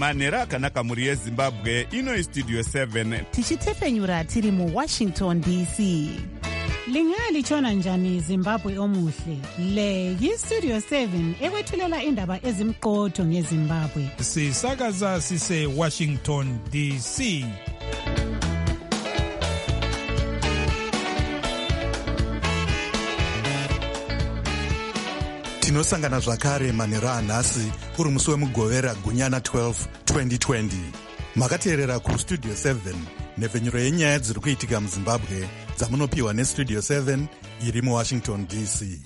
Manera akanaka mhuri yeZimbabwe. Ino iStudio 7 tichitefenyura tiri muWashington DC. Lingalitshona njani Zimbabwe omuhle? Le yiStudio 7 ekwethulela indaba ezimqotho ngeZimbabwe. Sisakaza sise Washington DC. Tinosangana zvakare Manera anhasi uri musi wemugovera gunyana 12 2020. Makateerera kuStudio 7 nhepfenyuro yenyaya dziri kuitika muZimbabwe dzamunopiwa neStudio 7 iri muWashington DC.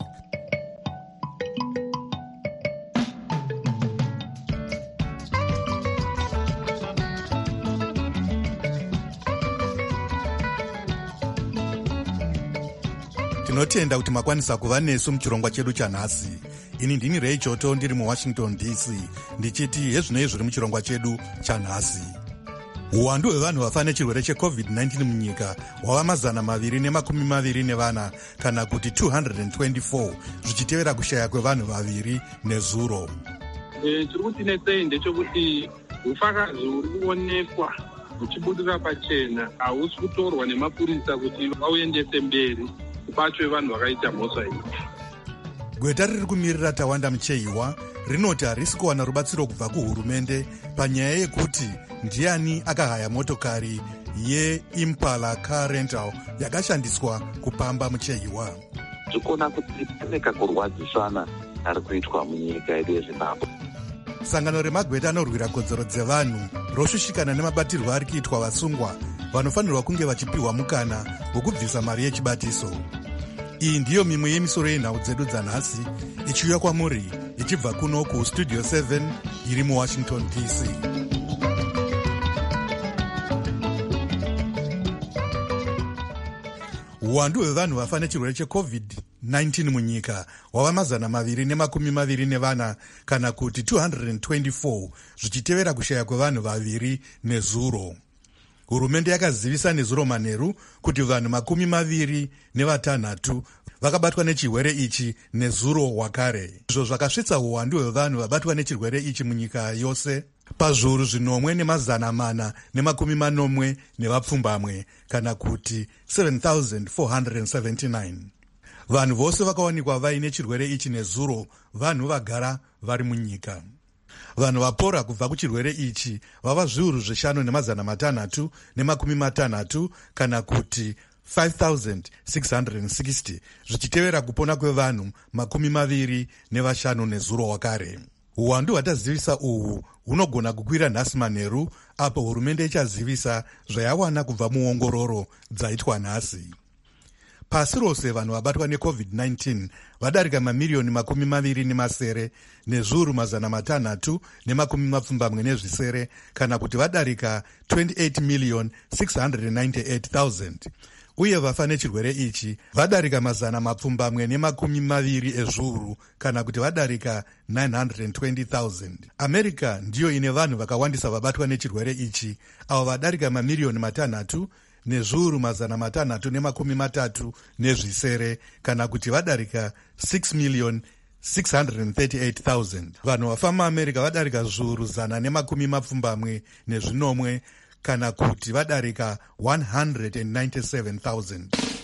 Tinotenda kuti makwanisa kuva nesu muchirongwa chedu chanhasi. Ini ndini Ray Choto ndiri muWashington DC ndichiti hezvinoi zviri muchirongwa chedu chanhasi. Uwandu hwevanhu vafa nechirwere cheCovid-19 munyika hwava 224 kana kuti 224 zvichitevera kushaya kwevanhu vaviri nezuro. Chiri kutinetsei ndechekuti ufakazi huri kuonekwa huchibudira pachena hausi kutorwa nemapurisa kuti vauendese mberi kubatwe vanhu vakaita mhosva iyi. Gweta riri kumirira Tawanda Mucheiwa rinoti harisi kuwana rubatsiro kubva kuhurumende panyaya yekuti ndiani akahaya motokari yeImpala car rental yakashandiswa kupamba Mucheiwa. Tikona kuti pane kakurwadzisana ari kuitwa munyika yedu yeZimbabwe. Sangano remagweta anorwira kodzero dzevanhu roshushikana nemabatirwo ari kuitwa vasungwa vanofanirwa kunge vachipiwa mukana wokubvisa mari yechibatiso. Iyi ndiyo mimwe yemisoro yenhau dzedu dzanhasi ichiuya kwamuri ichibva kuno kuStudio 7 iri muWashington DC. Uwandu hwevanhu vafa nechirwere cheCovid-19 munyika hwava 224 kana kuti 224 zvichitevera kushaya kwevanhu vaviri nezuro. Hurumende yakazivisa nezuro manheru kuti vanhu 26 vakabatwa nechirwere ichi nezuro hwakare. Izvo zvakasvitsa uwandu hwevanhu vabatwa nechirwere ichi munyika yose pazviuru 4,480 nevapfumbamwe kana kuti 7,479. Vanhu vose vakawanikwa vaine chirwere ichi nezuro vanhu vagara vari munyika. Vanhu vapora kubva kuchirwere ichi vava 5,660 kana kuti 5,660 zvichitevera kupona kwevanhu 25 nezuro hwakare. Uwandu hwatazivisa uhu hunogona kukwira nhasi manheru apo hurumende ichazivisa zvayawana kubva muongororo dzaitwa nhasi. Pasi rose vanhu vabatwa neCovid-19 vadarika mamiliyoni 20 nezviuru 620 kana kuti vadarika 28,698,000. Uye vafa nechirwere ichi vadarika 220 ezviuru kana kuti vadarika 920,000. America ndiyo ine vanhu vakawandisa vabatwa nechirwere ichi avo vadarika mamiliyoni 3 nezviuru 630 kana kuti vadarika 6,638,000. Vanhu vafa muAmerica vadarika zviuru 120 kana kuti vadarika 197,000.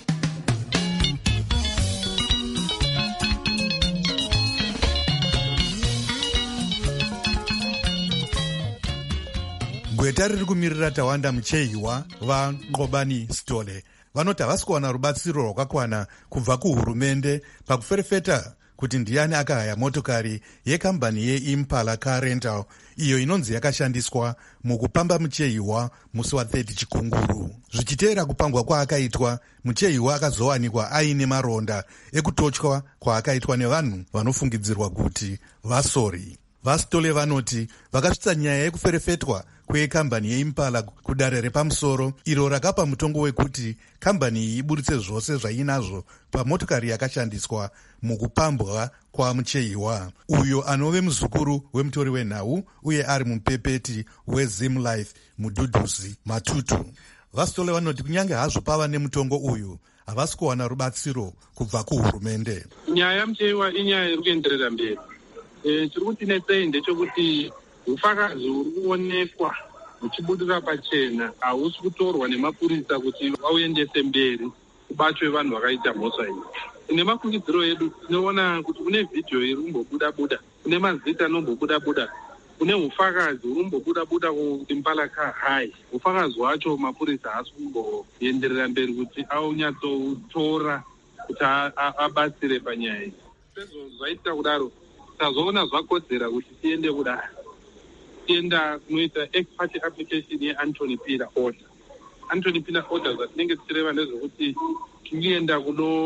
Gweta riri kumirira Tawanda Mucheiwa vaNqobani Stole vanoti havasi kuwana rubatsiro rwakakwana kubva kuhurumende pakuferefeta kuti ndiani akahaya motokari yekambani yeImpala car rental iyo inonzi yakashandiswa mukupamba Mucheiwa musi wa30 Chikunguru. Zvichiteera kupambwa kwaakaitwa, Mucheiwa akazowanikwa aine maronda ekutotywa kwaakaitwa nevanhu vanofungidzirwa kuti vasori. VaStole vanoti vakasvitsa nyaya yekuferefetwa kwekambani yeImpala kudare repamusoro iro rakapa mutongo wekuti kambani iyi iburitse zvose zvainazvo pamotokari yakashandiswa mukupambwa kwaMucheiwa, uyo anove muzukuru wemutori wenhau uye ari mupepeti weZimlife Mudhudhuzi Matutu. VaStole vanoti kunyange hazvo pava nemutongo uyu havasi kuwana rubatsiro kubva kuhurumende. Nyaya yaMucheiwa inyaya iri kuenderera mberi. Chiri kutinetsei ndechekuti ufakazi uri kuonekwa uchibudira pachena hausi kutorwa nemapurisa kuti vauendese mberi kubatwe vanhu vakaita mhosva iyi. Nemafungidziro edu tinoona kuti kune vhidhiyo iri kumbobuda-buda, kune mazita anombobuda-buda, kune ufakazi uri kumbobuda-buda kuimpala Kahai. Ufakazi hwacho mapurisa haasi kumboenderera mberi kuti aunyatsotora kuti abatsire panyaya iyi. Sezvo zvaita kudaro tazoona zvakodzera kuti tiende kudaro, tienda kunoita ex parte application yeAnthony Peter order. Anthony Peter order zvatinenge tichireva ndezvekuti tinoenda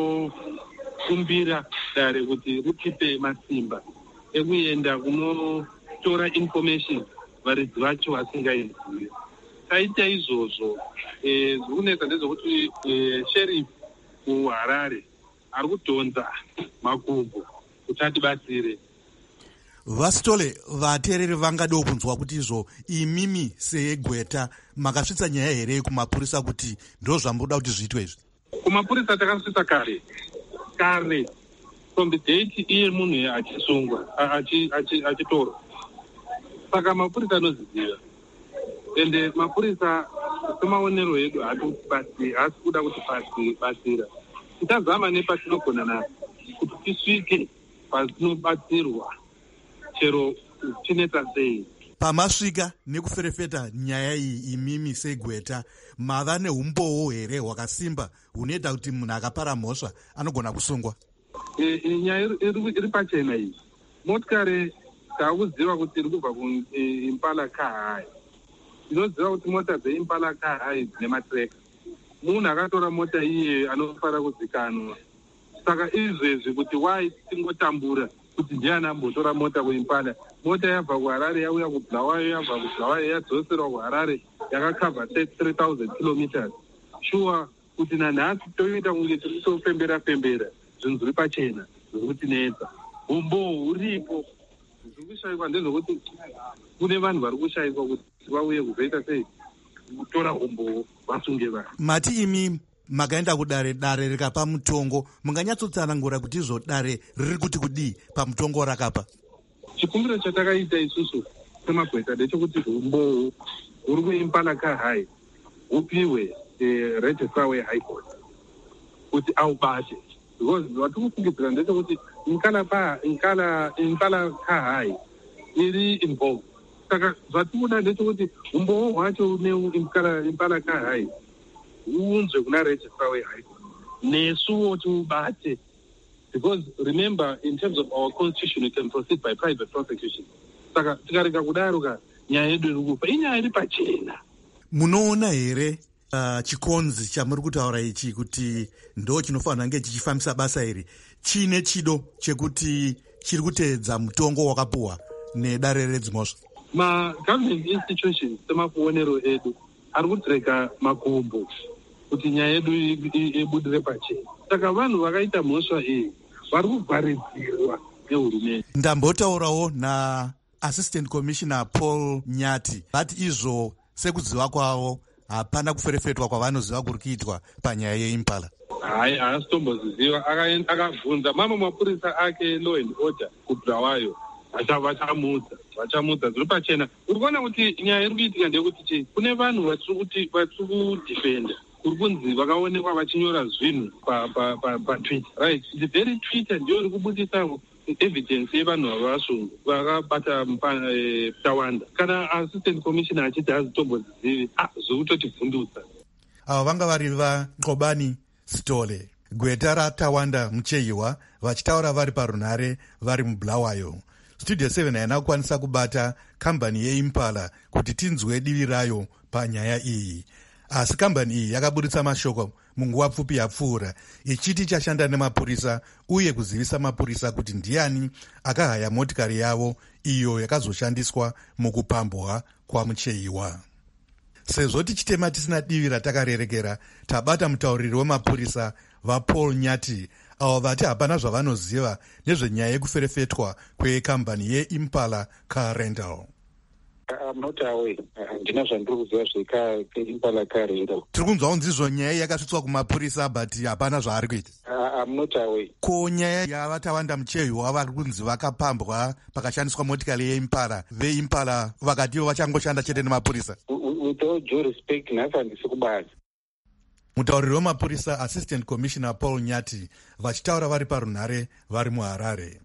kunokumbira dare kuti ritipe masimba ekuenda kunotora information varidzi vacho vasingaizii. Taita izvozvo zvikunetsa ndezvekuti sheriff kuHarare ari kudhonza makumbo kuti atibatsire. Vasitole, vateereri vangadawo kunzwa kuti izvo imimi seegweta makasvitsa nyaya here kumapurisa kuti ndo zvamboda kuti zviitwe izvi? Kumapurisa takasvitsa kare from the date iye munhu achisungwa achitorwa. Saka mapurisa anozviziva, ende mapurisa semaonero edu haasi kuda kuti batsira. Tichazama nepatinogona napo kuti tisvike patinobatsirwa chero chinetsa sei. Pamasvika nekuferefeta nyaya iyi imimi segweta, mava neumbowo here hwakasimba hunoita kuti munhu akapara mhosva anogona kusungwa? Nyaya iri pachena iyi. Motikari taakuziva kuti iri kubva kuimpala Kahai. Tinoziva kuti mota dzeimpala Kahai dzine matreka. Munhu akatora mota iye anofara kuzikanwa. Saka izvezvi kuti wai tingotambura kuti ndiani ambotora mota kuimpala. Mota yabva kuHarare yauya kuBulawayo, yabva kuBulawayo yadzoserwa kuHarare, yakakavha 3,000 kilometers. Shuwa kuti nanhasi toita kunge tiri kutofembera zvinhu zviri pachena zviri kutinetsa. Umbo huripo, zviri kushayikwa ndezvokuti kune vanhu vari kushayikwa kuti vauye kuzoita sei kutora umbo vasunge vanhu. Mati imi makaenda kudare rikapa mutongo, munganyatsotsanangura kuti izvo dare riri kuti kudii pamutongo rakapa? Chikumbiro chatakaita isusu semagweta ndechekuti umbo huri kuimpala Kahai hupiwe registrar weHigh Court kuti aubate, because vatiri kufungidzira ndechekuti impala Kahai iri involved. Saka zvatinoda ndechekuti umbowo hwacho neimpala Kahai huunzwe kuna registrar weHigh Court nesuwo tiubate, because remember in terms of our constitution we can proceed by private prosecution. Saka tikareka kudaro nyaya yedu iri kufa inyaya iri pachena. Munoona here chikonzi chamuri kutaura ichi kuti ndo chinofanira kunge chichifambisa basa iri chine chido chekuti chiri kuteedza mutongo wakapuwa nedare redzimhosva? Ma-government institutions semakuonero edu ari kutireka makumbo kuti nyaya yedu ibudire pachena. Saka vanhu vakaita mhosva iyi vari kuvharidzirwa nehurumende. Ndambotaurawo naAssistant Commissioner Paul Nyati vati izvo sekuziva kwavo hapana kuferefetwa kwavanoziva kuri kuitwa panyaya yeimpala. Haasi tomboziziva, akabvunza mamwe mapurisa ake law and order kuBulawayo vachamudza zviri pachena. Uri kuona kuti nyaya iri kuitika ndeyekuti kune vanhu vatiri kudhifenda, kuri kunzi vakaonekwa vachinyora zvinhu paTwitter, right? The very Twitter ndiyo iri kubudisa evidence yevanhu ava vasungu vakabata Tawanda. Kana assistant commissioner achiti hazitombozizivi zviri kutotivhundutsa. Ava vanga vari vaNqobani Sitole, gweta raTawanda Muchehiwa, vachitaura vari parunhare vari muBulawayo. Studio 7 haina kukwanisa kubata kambani yeimpala kuti tinzwe divi rayo panyaya iyi, asi kambani iyi yakabuditsa mashoko munguva pfupi yapfuura ichiti chashanda nemapurisa uye kuzivisa mapurisa kuti ndiani akahaya motikari yavo iyo yakazoshandiswa mukupambwa kwaMuchehiwa. Sezvo tichitema tisina divi ratakarerekera, tabata mutauriri wemapurisa vaPaul Nyati avo vati hapana zvavanoziva nezvenyaya yekuferefetwa kwekambani yeimpala Car Rental. I'm not aware. Ndina zvandiri kuziva zveimpala karero. Tiri kunzwa kunzizvo nyaya yakasvitswa kumapurisa but hapana zvaari kuita. I'm not aware. Ko nyaya yavatawanda muchehiwa vari kunzi vakapambwa pakashandiswa motikari yeimpara, veimpara vakativo vachangoshanda chete nemapurisa. With all due respect, nhasi handisi kubazi. Mutauriri wemapurisa Assistant Commissioner Paul Nyati vachitaura vari parunhare vari muHarare.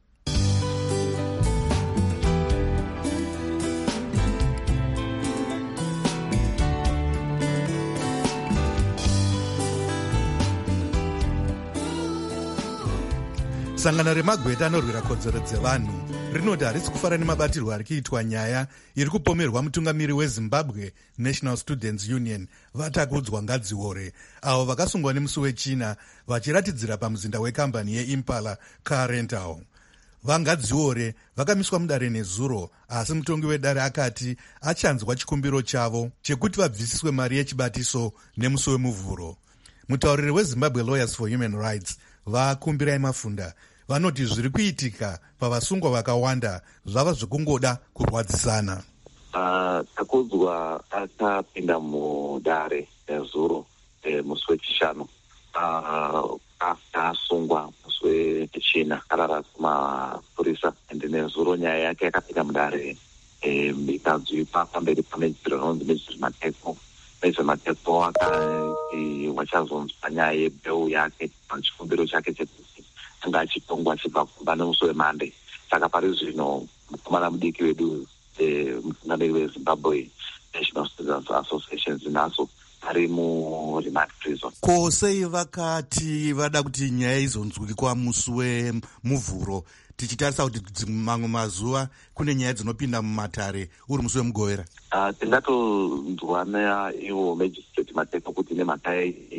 Sangano remagweta anorwira kodzero dzevanhu rinoti harisi kufara nemabatirwo ari kuitwa nyaya iri kupomerwa mutungamiri weZimbabwe National Students Union vatakudzwa Ngadziore, avo vakasungwa nemusi wechina vachiratidzira pamuzinda wekambani yeImpala Car Rental. VaNgadziore vakamiswa mudare nezuro, asi mutongi wedare akati achanzwa chikumbiro chavo chekuti vabvisiswe mari yechibatiso nemusi wemuvhuro. Mutauriri weZimbabwe Lawyers for Human Rights vakumbirai Mafunda vanoti zviri kuitika pavasungwa vakawanda zvava zvekungoda kurwadzisana. Takudzwa akapinda mudare nezuro musi wechishanu asungwa musi wechina arara kumapurisa ende nezuro nyaya yake yakapinda mudare ikadzvipa pamberi pamedziro inonzi mezvemateko akati wachazonzwa nyaya yebheu yake pachikumbiro chake chekuti anga achitongwa achibva kumba nemusi weMonday. Saka pari zvino mukomana mudiki wedu mutungamiri weZimbabwe National Students Association zinaso ari muremand prison. Ko sei vakati vada kuti nyaya izonzwikwa musi wemuvhuro, tichitarisa kuti mamwe mazuva kune nyaya dzinopinda mumatare uri musi wemugovera? Tingatonzwa naivo magistrate mateko kuti nemhaka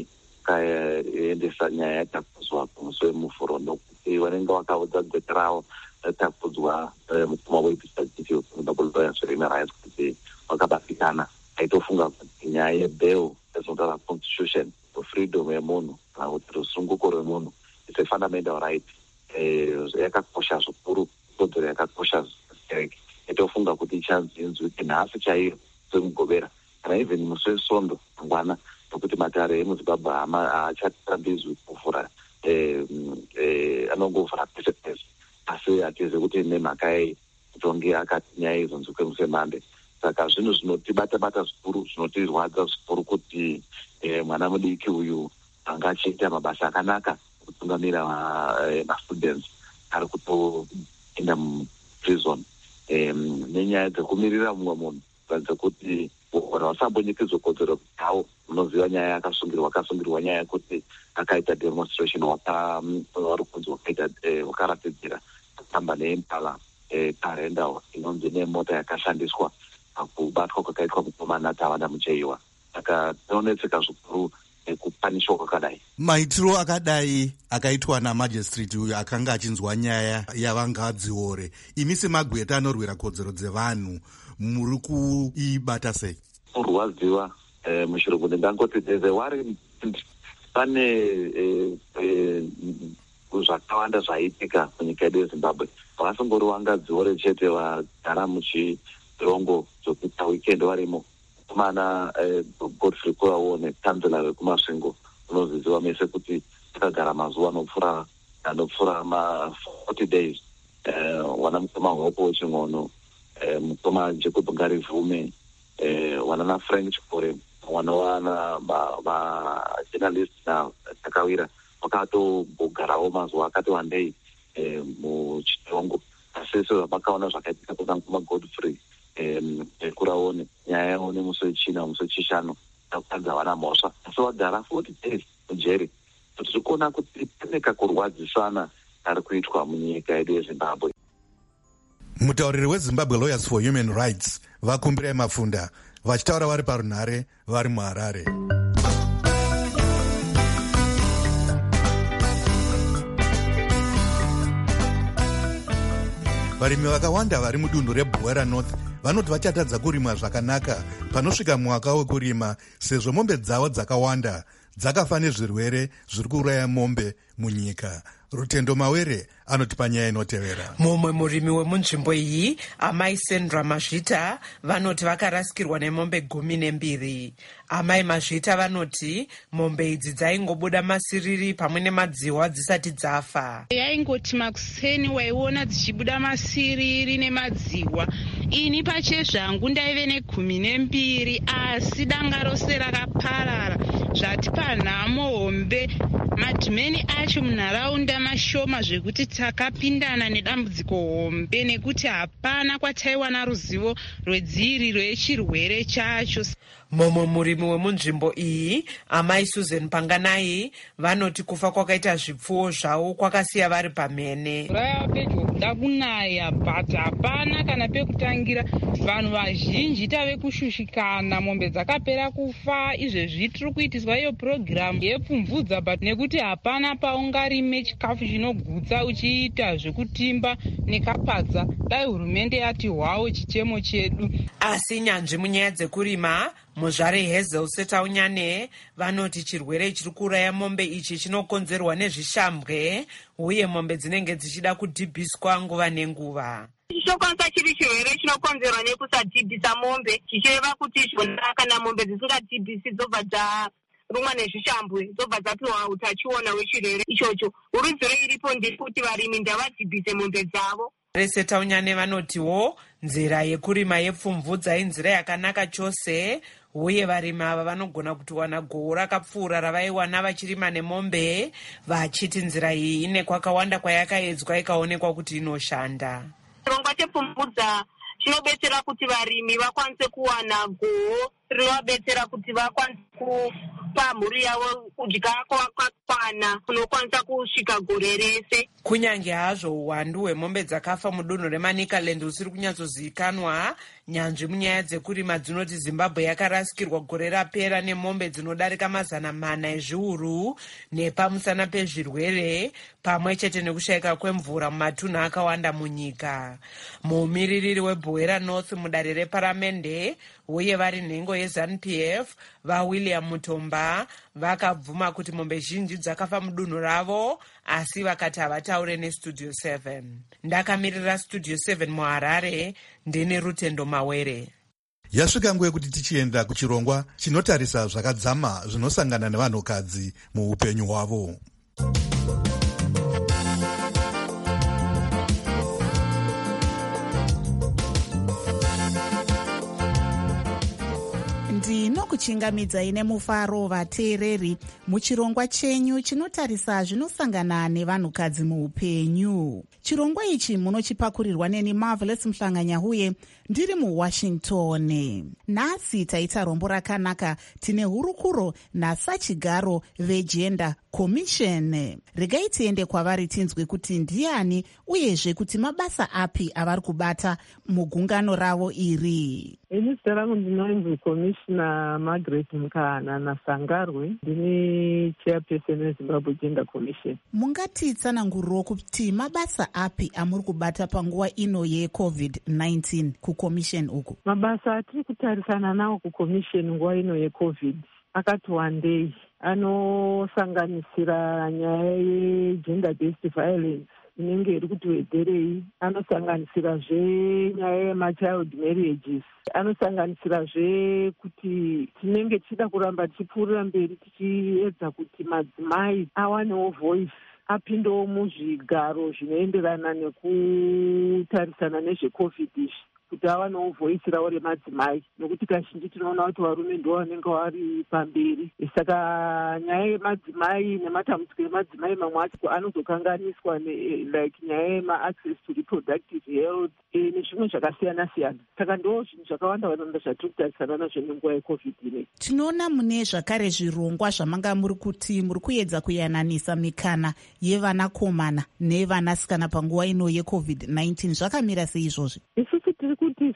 kaendesa nyaya yatakudzwa kumusi wemuvhuro, ndokuti vanenge vakaudza gwete ravo takudzwa mukoma weDistrict Zimbabwe Lawyers for Human Rights kuti vakabatikana aitofunga kuti nyaya yebheu ezonda constitution freedom yemunhu kana kuti rusunguko rwemunhu is a fundamental right, yakakosha zvikuru, kodzero yakakosha zvikereke. Aitofunga kuti ichanzinzwi nhasi chaiyo semugovera kana even musi weSondo mangwana, nokuti matare emuZimbabwe haachatambidzwi kuvhura, anongovhura pese pese, asi hatizi kuti nemhaka yei kutonge akati nyaya izonzwike musi weMonday. Saka zvinhu zvinotibata zvikuru, zvinotirwadza zvikuru kuti mwana mudiki uyu anga achiita mabasa akanaka kutungamira mastudents ari kutoenda muprison nenyaya dzekumirira mumwe munhu kuratidza kuti vanhu vasambonyikidzwa kodzero dzavo. Munoziva nyaya yakasungirwa nyaya yekuti akaita demonstration vari kunzi wakaratidzira kutamba neimpala Car Rental inonzi nemota yakashandiswa pakubatwa kwakaitwa mukomana Tawanda Mucheiwa. Saka tinonetseka zvikuru nekupanishwa kwakadai. Maitiro akadai akaitwa namajistrate uyo akanga achinzwa nyaya yavangadziore, imi semagweta anorwira kodzero dzevanhu muri kuibata sei? Kurwadziwa muchirungu ndingangoti pane zvakawanda zvaitika munyika yedu yeZimbabwe. Vakasongori Wangadziore chete vagara muchirongo zvokuita weekend varimo. Kumana Godfrey Kurawo nekanzela vekumasvingo unoziziwa mese kuti takagara mazuva anopfuura 40 days. Wana mukoma Hopo Weching'ono, mukoma Jacob Ngarivume, wana na Frank Chikore, wana journalist na Takawira vakatogarawo mazuva akati wandei muchitongo. Asi vakaona zvakaitika kuna mukoma Godfrey Kuraone nyaya yavo nemusi wechina musi wechishanu takutadza vana mhosva, asi vagara 40 days mujeri. Tiri kuona kuti pane kakurwadzisana kari kuitwa munyika yedu yeZimbabwe. Mutauriri weZimbabwe Lawyers for Human Rights vakumbirai Mafunda vachitaura vari parunhare vari muHarare. Varimi vakawanda vari mudunhu reBwera North vanoti vachatadza kurima zvakanaka panosvika mwaka wekurima, sezvo mombe dzavo dzakawanda dzakafa nezvirwere zviri kuuraya mombe munyika. Rutendo Mawere anotipa nyaya inotevera. Mumwe murimi wemunzvimbo iyi, amai Sandra Mazvita, vanoti vakarasikirwa nemombe 12. Amai Mazvita vanoti mombe idzi dzaingobuda masiriri pamwe nemadziwa dzisati dzafa. Yaingoti makuseni waiona dzichibuda masiriri nemadziwa. Ini pachezvangu ndaive ne12, asi danga rose rakaparara zvatipa nhamo hombe. Madhimeni acho munharaunda mashoma zvekuti takapindana nedambudziko hombe nekuti hapana kwataiwana ruzivo rwedziriro yechirwere chacho. Mumwe murimi wemunzvimbo iyi, amai Susan Panganai, vanoti kufa kwakaita zvipfuwo zvavo kwakasiya vari pamhene. Mvura pedyo kuda kunaya, but hapana kana pekutangira. Vanhu vazhinji tave kushushikana, mombe dzakapera kufa. Izvezvi tiri kuitiswa iyo purogiramu yepfumvudza, but nekuti hapana paungarime chikafu chinogutsa uchiita zvekutimba nekapadza. Dai hurumende yati hwawo chichemo chedu. Asi nyanzvi munyaya dzekurima, muzvare Hazel Setaunyane, vanoti chirwere chiri kuuraya mombe ichi chinokonzerwa nezvishambwe uye mombe dzinenge dzichida kudhibhiswa nguva nenguva. Chokwanisa chiri chirwere chinokonzerwa nekusadhibhisa mombe, chichireva kuti zvona kana mombe dzisingadhibhisi dzobva dzarumwa nezvishambwe, dzobva dzapiwa utachiona hwechirwere ichocho. Urudziro iripo ndekuti varimi ndavadhibhise mombe dzavo. Setaunyane vanotiwo nzira yekurima yepfumvudza inzira yakanaka chose, uye varimi ava vanogona kutowana gohwo rakapfuura ravaiwana vachirima nemombe, vachiti nzira iyi ine kwakawanda kwayakaedzwa ikaonekwa kuti inoshanda. Chirongwa chepfumvudza chinobetsera kuti varimi vakwanise kuwana gohwo rinovabetsera kuti vakwanise kupa mhuri yavo kudya kwakakwana kunokwanisa kusvika gore rese. Kunyange hazvo uwandu hwemombe dzakafa mudunhu reManicaland husiri kunyatsozivikanwa, nyanzvi munyaya dzekurima dzinoti Zimbabwe yakarasikirwa gore rapera nemombe dzinodarika 400 ezviuru nepamusana pezvirwere pamwe chete nekushayika kwemvura mumatunhu akawanda munyika. Muumiririri weBwera North mudare reparamende uye vari nhengo yeZANU-PF vaWilliam Mutomba vakabvuma kuti mombe zhinji dzakafa mudunhu ravo, asi vakati havataure neStudio 7. Ndakamirira Studio 7 muHarare, ndine Rutendo Mawere. Yasvika nguva yekuti tichienda kuchirongwa chinotarisa zvakadzama zvinosangana nevanhukadzi muupenyu hwavo. ndinokuchingamidzai nemufaro vateereri muchirongwa chenyu chinotarisa zvinosangana nevanhukadzi muupenyu. Chirongwa ichi munochipakurirwa neni Marvelous Mhlanganyahuye ndiri muWashington. Nhasi taita rombo rakanaka, tine hurukuro nasachigaro veGender Commission. Regai tiende kwavari tinzwe kuti ndiani uyezve kuti mabasa api avari kubata mugungano ravo iri. Ini zita rangu ndinonzi Commissioner Margaret Mkana Nasangarwe, ndini chairperson weZimbabwe Gender Commission. Mungatitsananguriro kuti mabasa api amuri kubata panguva ino yeCovid-19 kuCommission uku? Mabasa atiri kutarisana nawo kuCommission nguva ino yeCovid akati wandei, anosanganisira nyaya yegender based violence inenge iri kutiwedzerei, anosanganisirazve nyaya yemachild marriages, anosanganisirazve kuti tinenge tichida kuramba tichipfuurira mberi tichiedza kuti madzimai awanewo voice, apindewo muzvigaro zvinoenderana nekutarisana nezveCovid izvi, kuti avanewo voice ravo remadzimai, nokuti kazhinji tinoona kuti varume ndo vanenge vari pamberi. Saka nyaya yemadzimai nematambudziko emadzimai mamwe acho anozokanganiswa like nyaya yema-access to reproductive health nezvimwe zvakasiyana siyana. Saka ndo zvinhu zvakawanda wanda zvatiri kutarisana nazvo nenguva yeCovid inei. Tinoona mune zvakare zvirongwa zvamanga muri kuti muri kuedza kuyananisa mikana yevanakomana nevanasikana panguva ino yeCovid-19. Zvakamira sei izvozvi? Isusu tiri kuti isusu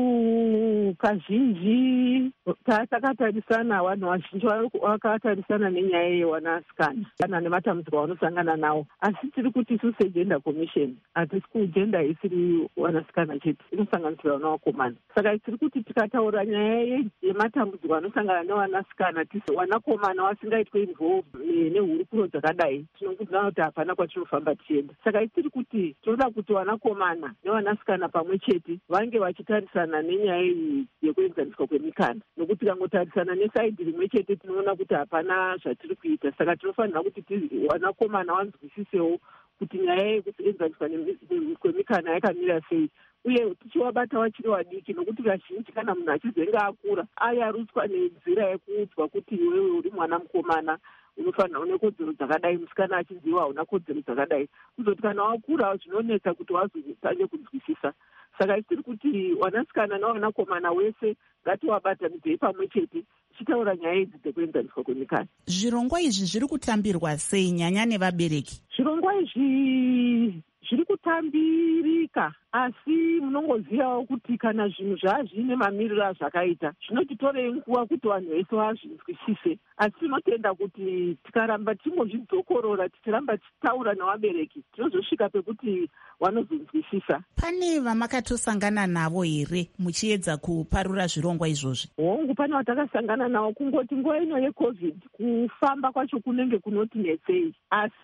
vanhu kazhinji takatarisana, vanhu vazhinji vakatarisana nenyaya yevanasikana kana nematambudziko avanosangana nawo. Asi tiri kuti isu segender commission hatisi kugenda isiri vanasikana chete, inosanganisira vana vakomana. Saka tiri kuti tikataura nyaya yematambudziko anosangana nevanasikana tisi vanakomana vasingaitwe involve nehurukuro dzakadai, tinokudzana kuti hapana kwatinofamba tichienda. Saka tiri kuti tinoda kuti vanakomana nevanasikana pamwe chete vange vachitarisana nenyaya iyi yekuenzaniswa kwemikana, nokuti tikangotarisana nesaidhi rimwe chete tinoona kuti hapana zvatiri kuita. Saka tinofanira kuti vanakomana vanzwisisewo kuti nyaya yekuenzaniswa kwemikana yakamira sei, uye tichivabata vachiri vadiki, nokuti kazhinji kana munhu achizenge akura ayarutswa nenzira yekuudzwa kuti iwewe uri mwana mukomana unofanira une kodzero dzakadai, musikana achinziwa hauna kodzero dzakadai, kuzoti kana wakura zvinonetsa kuti wazotange kunzwisisa. Saka tiri kuti vanasikana nevanakomana wese ngativabatanidzei pamwe chete tichitaura nyaya idzi dzekuenzaniswa kwemikana. Zvirongwa izvi zviri kutambirwa sei nyanya nevabereki? Zvirongwa izvi zviri kutambirika, asi munongozivawo kuti kana zvinhu zvazviine mamiriro azvakaita zvinotitorei nguva kuti vanhu vese vazvinzwisise. Asi tinotenda kuti tikaramba tichingozvidzokorora tichiramba tichitaura nevabereki tinozosvika pekuti vanozonzwisisa. Pane vamakatosangana navo here muchiedza kuparura zvirongwa izvozvi? Hongu, pane vatakasangana navo. Kungoti nguva ino yeCovid kufamba kwacho kunenge kunotinetsei,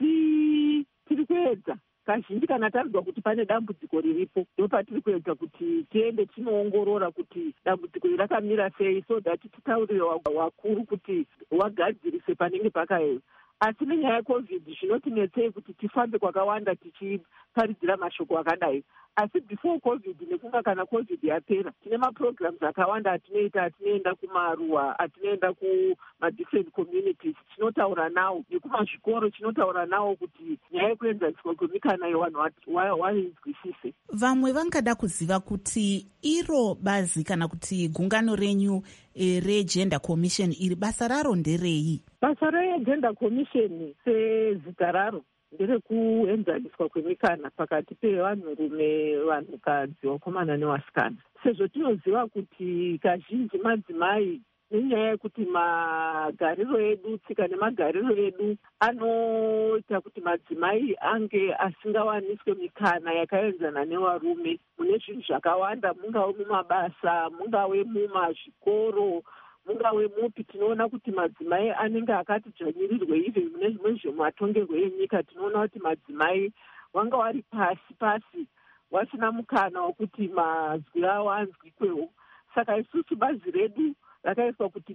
asi tiri kuedza. Kazhinji kana tarinzwa kuti pane dambudziko riripo, ndopatiri kuedza kuti tiende tinoongorora kuti dambudziko iri rakamira sei, so that titaurire wakuru kuti wagadzirise panenge pakaema. Asi nenyaya yeCovid zvinotinetsei kuti tifambe kwakawanda tichiparidzira mashoko akadai. Asi before COVID nekunga kana COVID yapera, tine maprograms akawanda atinoita, atinoenda kumaruwa, atinoenda kuma-different communities, tinotaura nawo, nekumazvikoro tinotaura nawo kuti nyaya yekuenzaniswa kwemikana yevanhu vainzwisise. Vamwe vangada kuziva kuti iro bazi kana kuti gungano renyu reGender Commission iri basa raro nderei? Basa reGender Commission sezita raro nderekuenzaniswa kwemikana pakati pevanhurume, vanhukadzi, vakomana nevasikana. Sezvo tinoziva kuti kazhinji madzimai nenyaya yekuti magariro edu, tsika nemagariro edu anoita kuti madzimai ange asingawaniswe mikana yakaenzana nevarume mune zvinhu zvakawanda, mungave mumabasa, mungave mumazvikoro, mungave mupi. Tinoona kuti madzimai anenge akati dzvanyirirwe ive mune zvimwe zvematongerwo enyika. Tinoona kuti madzimai wanga wari pasi wasina mukana wekuti mazwi avo anzwikwewo. Saka isusu bazi redu rakaiswa kuti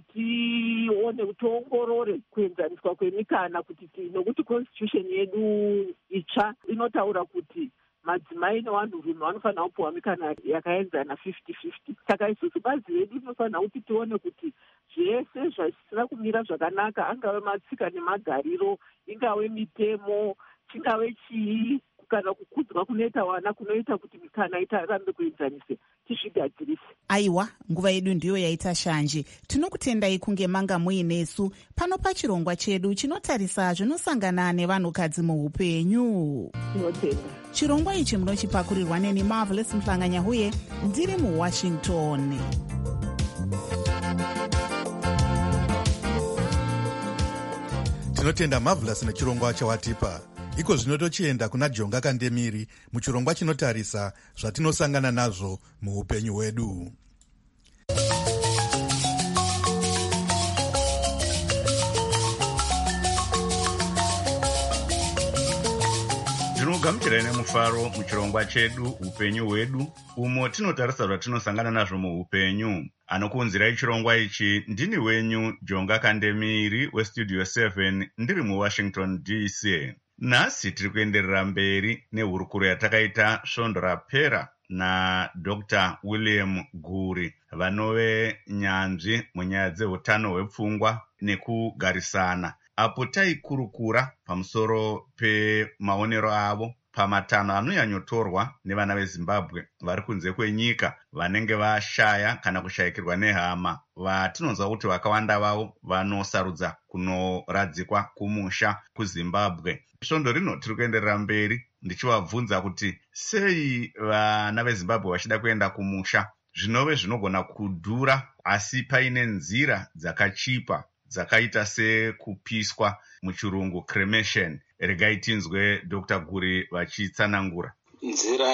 tiongorore kuenzaniswa kwemikana, kuti nokuti constitution yedu itsva inotaura kuti madzimai nevanhurume vanofanira kupiwa mikana yakaenzana 50-50. Saka isusu bazi redu rinofanira kuti tione kuti zvese zvisina kumira zvakanaka, angave matsika nemagariro, ingave mitemo, chingave chii, kana kukudzwa kunoita vana kunoita kuti mikana itarambe kuenzanise, tizvigadzirise. Aiwa, nguva yedu ndiyo yaita shanje. Tinokutendai kunge manga muinesu pano pachirongwa chedu chinotarisa zvinosangana nevanhukadzi muupenyu. Tinotenda. Chirongwa ichi munochipakurirwa neni Marvelous Mhlanganyahuye, ndiri muWashington. Tinotenda Marvelous nechirongwa chawatipa. Iko zvino tochienda kuna Jonga Kandemiri muchirongwa chinotarisa zvatinosangana nazvo muupenyu hwedu. Ndinogamuchirai nemufaro muchirongwa chedu upenyu hwedu, umo tinotarisa zvatinosangana nazvo muupenyu. Anokuunzirai chirongwa ichi ndini wenyu Jonga Kandemiri weStudio 7 ndiri muWashington DC. Nhasi tiri kuenderera mberi nehurukuro yatakaita svondo rapera naDr. William Guri, vanove nyanzvi munyaya dzeutano hwepfungwa nekugarisana, apo taikurukura pamusoro pemaonero avo pamatanho anonyanyotorwa nevana veZimbabwe vari kunze kwenyika vanenge vashaya kana kushayikirwa nehama, vatinonzwa kuti vakawanda vavo vanosarudza kunoradzikwa kumusha kuZimbabwe. Svondo rino tiri kuenderera mberi ndichivabvunza kuti sei vana veZimbabwe vachida kuenda kumusha zvinove zvinogona kudhura, asi paine nzira dzakachipa dzakaita sekupiswa, muchirungu cremation. Regai tinzwe Dr. Guri vachitsanangura. Nzira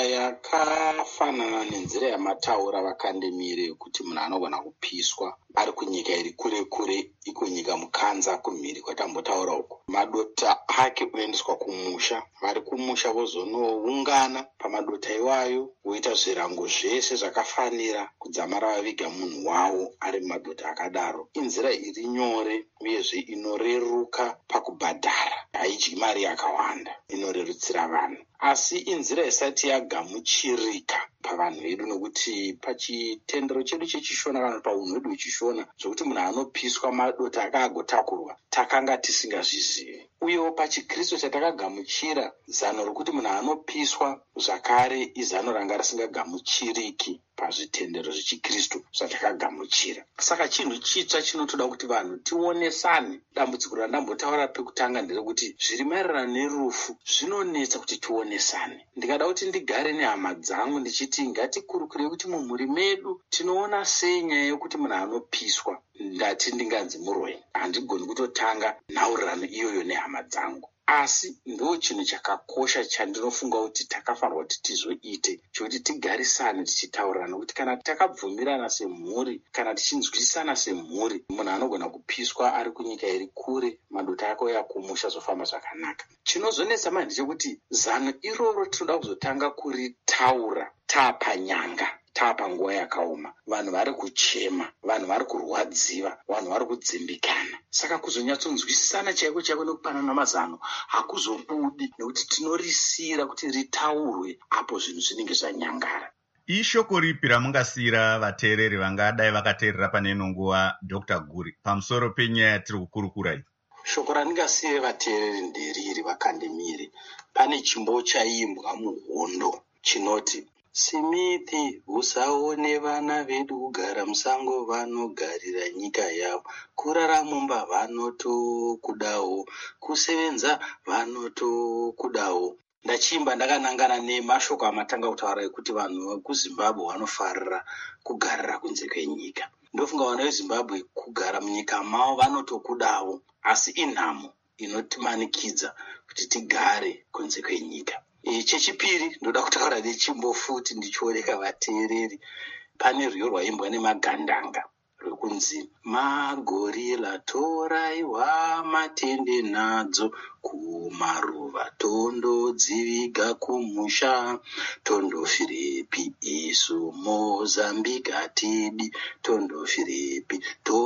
yakafanana nenzira yamataura vakandemire kuti munhu anogona kupiswa ari kunyika iri kure kure, iko nyika mukanza kumhiri kwatambotaura uko. Madota ake oendeswa kumusha, vari kumusha vozonoungana pamadota iwayo, voita zvirango zvese zvakafanira kudzamara vaviga munhu wavo ari mumadota akadaro. Inzira iri nyore uyezve inoreruka pakubhadhara, haidyi mari yakawanda, inorerutsira vanhu. Asi inzira isati yagamuchirika pavanhu vedu, nokuti pachitendero chedu chechishona kana paunhu hwedu hwechishona, zvokuti munhu anopiswa madota akaagotakurwa takanga tisingazvizivi. Uyewo pachikristu chatakagamuchira, zano rokuti munhu anopiswa zvakare izano ranga risingagamuchiriki pazvitendero zvechikristu zvatakagamuchira. Saka chinhu chitsva chinotoda kuti vanhu tionesane. Dambudziko randambotaura pekutanga nderekuti zviri maererano nerufu zvinonetsa kuti tionesane. Ndikada kuti ndigare nehama dzangu ndichiti ngatikurukure kuti mumhuri medu tinoona sei nyaya yokuti munhu anopiswa. Ndati ndinganzi muroi, handigoni kutotanga nhaurirano iyoyo nehama dzangu. Asi ndo chinhu chakakosha chandinofunga kuti takafanirwa kuti tizoite, chokuti tigarisane tichitaurirana kuti kana takabvumirana semhuri, kana tichinzwisana semhuri, munhu anogona kupiswa ari kunyika iri kure, madota ako yakumusha zofamba zvakanaka. Chinozonetsa manje chekuti zano iroro tinoda kuzotanga kuritaura taapanyanga, taapanguva yakaoma, vanhu vari kuchema, vanhu vari kurwadziwa, vanhu vari kudzimbikana. Saka kuzonyatsonzwisisana chaiko chaiko nekupanana mazano hakuzobudi, nekuti tinorisira kuti ritaurwe apo zvinhu zvinenge zvanyangara. Ishoko ripi ramungasiyira vateereri vangadai vakateerera pane ino nguva, Dr. Guri, pamusoro penyaya yatiri kukurukura iyi? Shoko randingasiyire vateereri nderiri vakandemire. Pane chimbo chaimbwa muhondo chinoti, Simithi usaone vana vedu kugara musango, vanogarira nyika yavo, kurara mumba vanotokudawo, kusevenza vanotokudawo. Ndachimba ndakanangana nemashoko amatanga kutaura ekuti vanhu vekuZimbabwe vanofarira kugarira kunze kwenyika. Ndofunga vanhu veZimbabwe kugara munyika mavo vanotokudawo, asi inhamo inotimanikidza kuti tigare kunze kwenyika. Chechipiri ndoda kutaura nechimbo futi ndichioneka vateereri. Pane rwiyo rwaimbwa nemagandanga rwekunzi, magorila toraiwa matende nadzo kumaruva, tondodziviga kumusha, tondofirepi isu Mozambique atidi, tondofirepi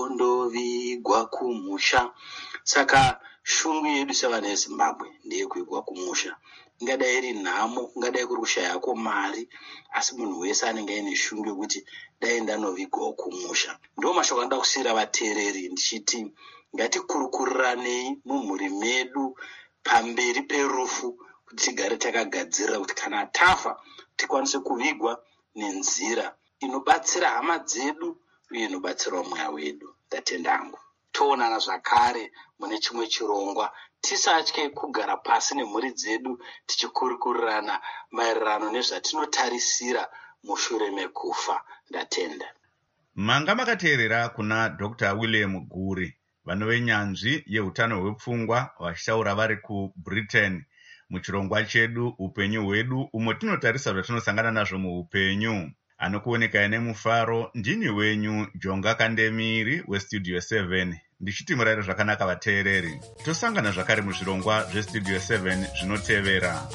tondovigwa kumusha. Saka shungu yedu sevana veZimbabwe ndeyekuigwa kumusha. Ingadai iri nhamo, ingadai kuri kushayako mari, asi munhu wese anenge aine shungu yekuti dai ndanovigwawo kumusha. Ndo mashoko anoda kusiyira vateereri ndichiti ngatikurukuranei mumhuri medu pamberi perufu, kuti tigare takagadzirira kuti kana tafa tikwanise kuvigwa nenzira inobatsira hama dzedu uye inobatsirawo mweya wedu. Ndatendangu toonana zvakare mune chimwe chirongwa. Tisatye kugara pasi nemhuri dzedu tichikurukurirana maererano nezvatinotarisira mushure mekufa. Ndatenda. Manga makateerera kuna Dr. William Guri, vanhu venyanzvi yeutano hwepfungwa, vachitaura vari kuBritain muchirongwa chedu upenyu hwedu, umo tinotarisa zvatinosangana nazvo muupenyu. Anokuoneka nemufaro, ndini wenyu Jonga Kandemiri weStudio 7. Ndichiti murayiro zvakanaka vateereri. Tosangana zvakare muzvirongwa zveStudio 7 zvinotevera.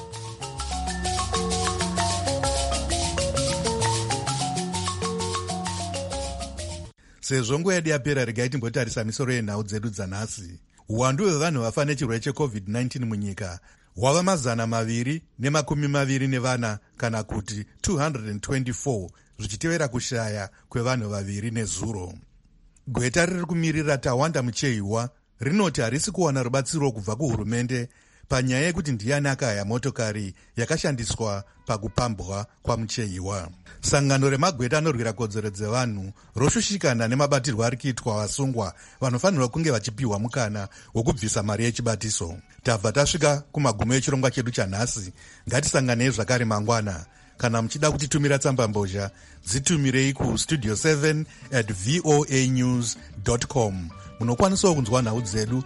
Sezvo nguva yedu yapera, regai timbotarisa misoro yenhau dzedu dzanhasi. Uwandu hwevanhu vafa nechirwere cheCovid-19 munyika hwava 224 kana kuti 224, zvichitevera kushaya kwevanhu vaviri nezuro. Gweta riri kumirira Tawanda Mucheiwa rinoti harisi kuwana rubatsiro kubva kuhurumende panyaya yekuti ndiani akahaya motokari yakashandiswa pakupambwa kwaMucheiwa. Sangano remagweta anorwira kodzero dzevanhu roshushikana nemabatirwo ari kuitwa vasungwa vanofanirwa kunge vachipiwa mukana wokubvisa mari yechibatiso. Tabva tasvika kumagumo echirongwa chedu chanhasi. Ngatisanganei zvakare mangwana. kana muchida kutitumira tsambambozha dzitumirei kustudio 7@voanews.com. munokwanisawo kunzwa nhau dzedu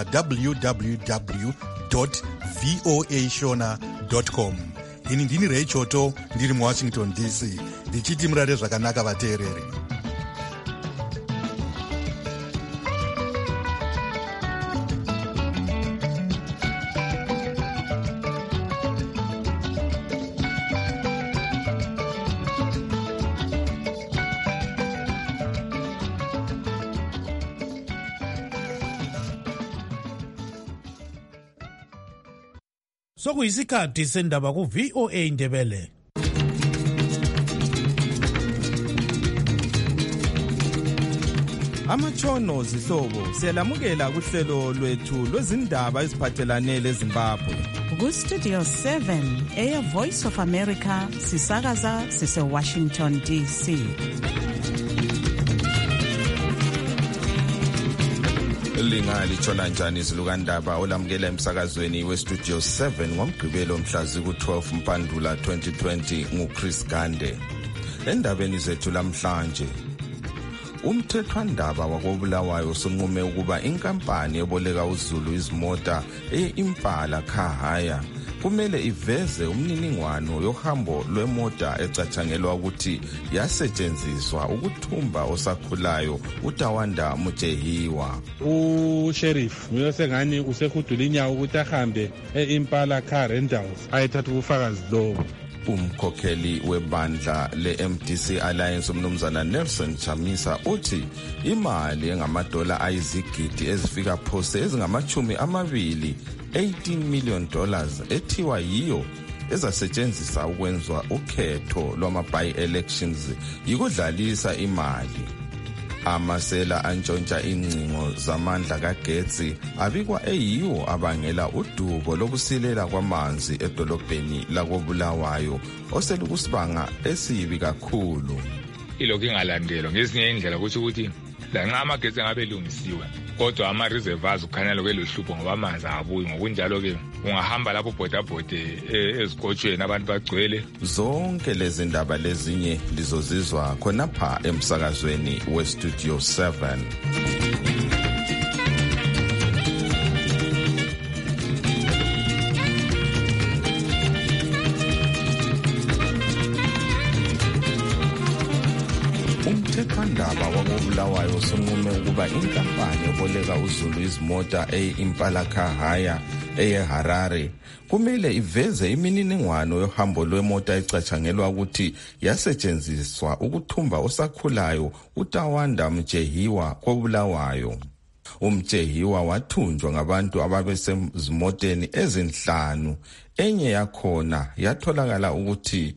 pa www.voashona.com. ini ndini Ray Choto ndiri muwashington DC ndichiti murare zvakanaka vateereri. Sokuyisikhathi sendaba ku VOA Indebele. Amatshono zihlobo siyalamukela kuhlelo lwethu lwezindaba eziphathelane leZimbabwe. Ku Studio 7 Air Voice of America sisakaza sise Washington DC. Lingali tshona njani izilukandaba olamukela emsakazweni weStudio 7 ngomgqibelo mhlazi ku-12 Mpandula 2020 nguChris Gande. Endabeni zethu lamhlanje, umthethwandaba wakobulawayo sonqume ukuba inkampani eboleka uZulu izimota e-Impala Car Hire kumele iveze umniningwano yohambo lwemota ecathangelwa ukuthi yasetshenziswa ukuthumba osakhulayo uTawanda Mujehiwa. uSheriff uyosengani usehudula inyawo ukuthi ahambe e-Impala Car Rentals ayethatha ubufakazi lobo. Umkhokheli webandla le-MDC Alliance umnumzana Nelson Chamisa uthi imali engamadola ayizigidi ezifika phose ezingama-20 $18 million ethiwa yiyo ezasetshenziswa ukwenzwa ukhetho lwama-by-elections yikudlalisa imali. Amasela antshontsha ingcingo zamandla kagetsi abikwa eyiwo abangela udubo lokusilela kwamanzi edolobheni lakobulawayo oselukusibanga esibi kakhulu. Ilokhu ingalandelwa ngezinye indlela ukuthi lanxa amagetsi engabe elungisiwe kodwa ama-reservoirs kukhanya lokhu eluhlupho ngoba amanzi abuyi. Ngokunjalo-ke ungahamba lapho bhodabhode ezigotshweni abantu bagcwele. Zonke lezi ndaba lezinye lizozizwa khonapha emsakazweni weStudio 7. Umthethwandaba wakobulawayo sonqume ukuba inkampani eboleka uZulu izimota e-Impala Car Hire eHarare kumele iveze imininingwano yohambo lwemota ecatshangelwa ukuthi yasetshenziswa ukuthumba osakhulayo uTawanda Mujehiwa kobulawayo. Umjehiwa wathunjwa ngabantu ababesezimoteni ezinhlanu, enye yakhona yatholakala ukuthi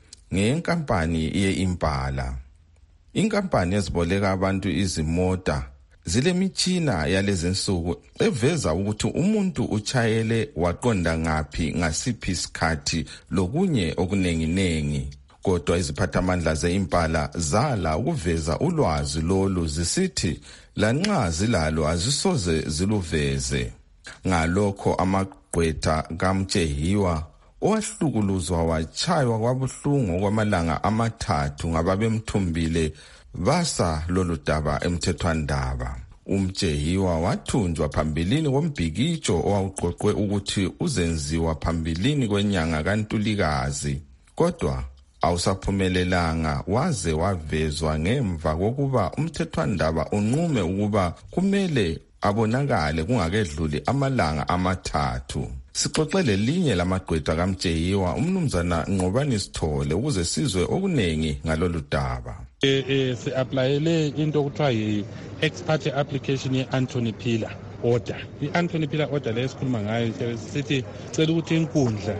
ngenkampani ye-Impala. Inkampani eziboleka abantu izimota zilemitshina yalezinsuku eveza ukuthi umuntu uchayele waqonda ngaphi ngasiphi isikhathi lokunye okunenginengi. Kodwa iziphathamandla ze-Impala zala ukuveza ulwazi lolu zisithi lanxa zilalo azisoze ziluveze. Ngalokho amagqwetha kaMjehiwa owahlukuluzwa wachaywa kwabuhlungu kwamalanga 3 ngababemthumbile basa lolu daba emthethwandaba. Umjehiwa wathunjwa phambilini kombhikitsho owawuqoqwe ukuthi uzenziwa phambilini kwenyanga kaNtulikazi, kodwa awusaphumelelanga waze wavezwa ngemva kokuba umthethwandaba unqume ukuba kumele abonakale kungakedluli amalanga 3. Sixoxele linye lamagqwetha kaMjehiwa umnumzana Nqobani Sithole ukuze sizwe okunengi ngalolu daba. Si-aplayele into okuthiwa yi-ex parte application ye-Anthony Pillar order. I-Anthony Pillar order leyo esikhuluma ngayo sithi cela ukuthi inkundla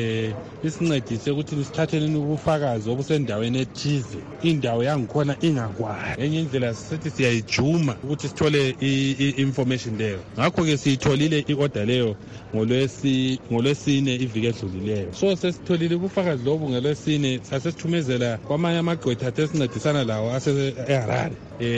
isincedise ukuthi sithatheleni ubufakazi obusendaweni ethize, indawo yangikhona ingakwazi. Enye indlela sithi siyayijuma ukuthi sithole i-information leyo. Ngakho-ke siyitholile i-order leyo ngolwesine iviki edlulileyo. So sesitholile ubufakazi lobu ngelwesine, sasesithumezela kwamanye amagqwetha asesincedisana lawo ase-Harare.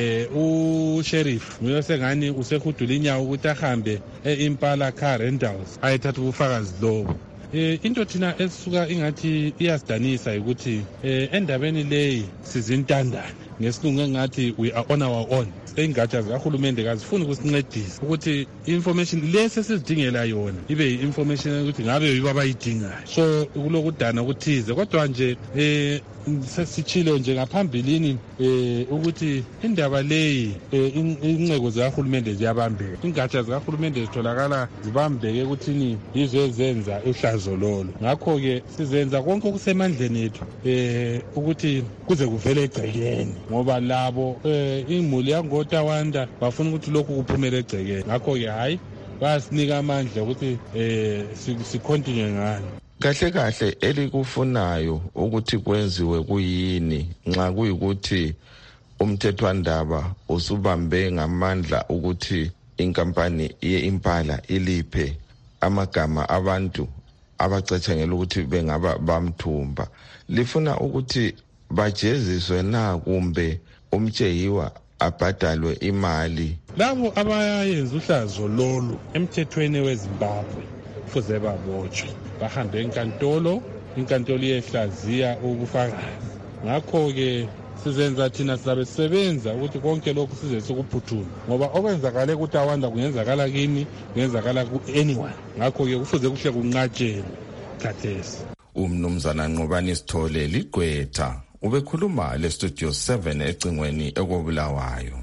uSheriff uyosengani usehudula inyawo ukuthi ahambe e-Impala Car Rentals ayethatha ubufakazi lobo. into thina esisuka ingathi iyasidanisa ukuthi endabeni leyi sizintandane ngesilungu engathi we are on our own. Ingatsha zikahulumende kazifuni ukusincedisa ukuthi information lesi sizidingela yona ibe information ukuthi ngabe yibo abayidingayo. So kulokudana ukuthize kodwa nje sesichilo nje ngaphambilini ukuthi indaba leyi inceko zikahulumende ziyabambeka. Ingatsha zikahulumende zitholakala zibambeke ukuthini yizo ezenza uhlazo lolo. Ngakho ke sizenza konke okusemandleni ethu ukuthi kuze kuvele egcekeni ngoba labo imuli yangoTawanda bafuna ukuthi lokhu kuphumele egcekeni. Ngakho ke hayi basinika amandla ukuthi sicontinue ngalo. Kahle kahle elikufunayo ukuthi kwenziwe kuyini nxa kuyikuthi umthethwandaba usubambe ngamandla ukuthi inkampani ye-Impala iliphe amagama abantu abacatshangela ukuthi bengaba bamthumba. Lifuna ukuthi bajeziswe na kumbe umtsheyiwa abhadalwe imali? Labo abayenza uhlazo lolu emthethweni weZimbabwe kufuze babotshwe bahambe inkantolo iyehlaziya ubufakazi. Ngakho-ke sizenza thina sizabe sisebenza ukuthi konke lokhu size sikuphuthule ngoba okwenzakale kuTawanda kungenzakala kimi kungenzakala ku-anyone. Ngakho-ke kufuze kuhle kunqatshelwe khathesi. Umnumzana Nqobani Sithole ligqwetha ubekhuluma le-Studio 7 ecingweni ekobulawayo.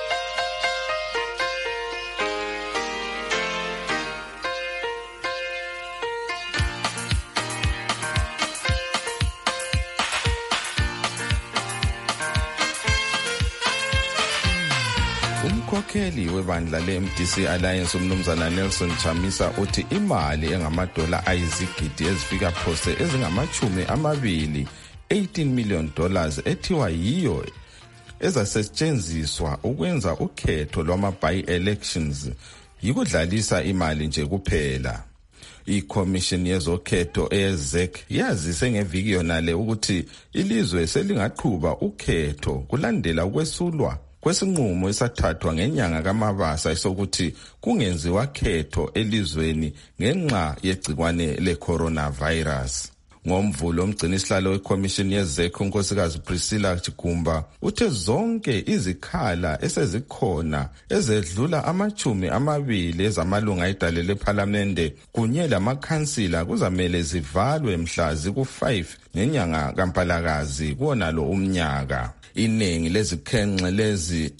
Umkhokheli webandla le-MDC Alliance umnumzana Nelson Chamisa uthi imali engamadola ayizigidi ezifika phose ezingama-20 $18 million ethiwa yiyo ezasetshenziswa ukwenza ukhetho lwama-by-elections yikudlalisa imali nje kuphela. I-Commission yezokhetho eZEC yazise ngeviki yonale ukuthi ilizwe selingaqhuba ukhetho kulandela ukwesulwa kwesinqumo esathathwa ngenyanga kaMabasa sokuthi kungenziwa khetho elizweni ngenxa yegcikwane le-coronavirus. Ngomvulo umgcinisihlalo weCommission yeZEC unkosikazi Priscilla Chigumba uthe zonke izikhala esezikhona ezedlula ama-20 ezamalunga edale lephalamende kunye lamakhansila kuzamele zivalwe mhla ziku-5 ngenyanga kaMpalakazi kuwonalo umnyaka. Iningi lezikhenxe lezi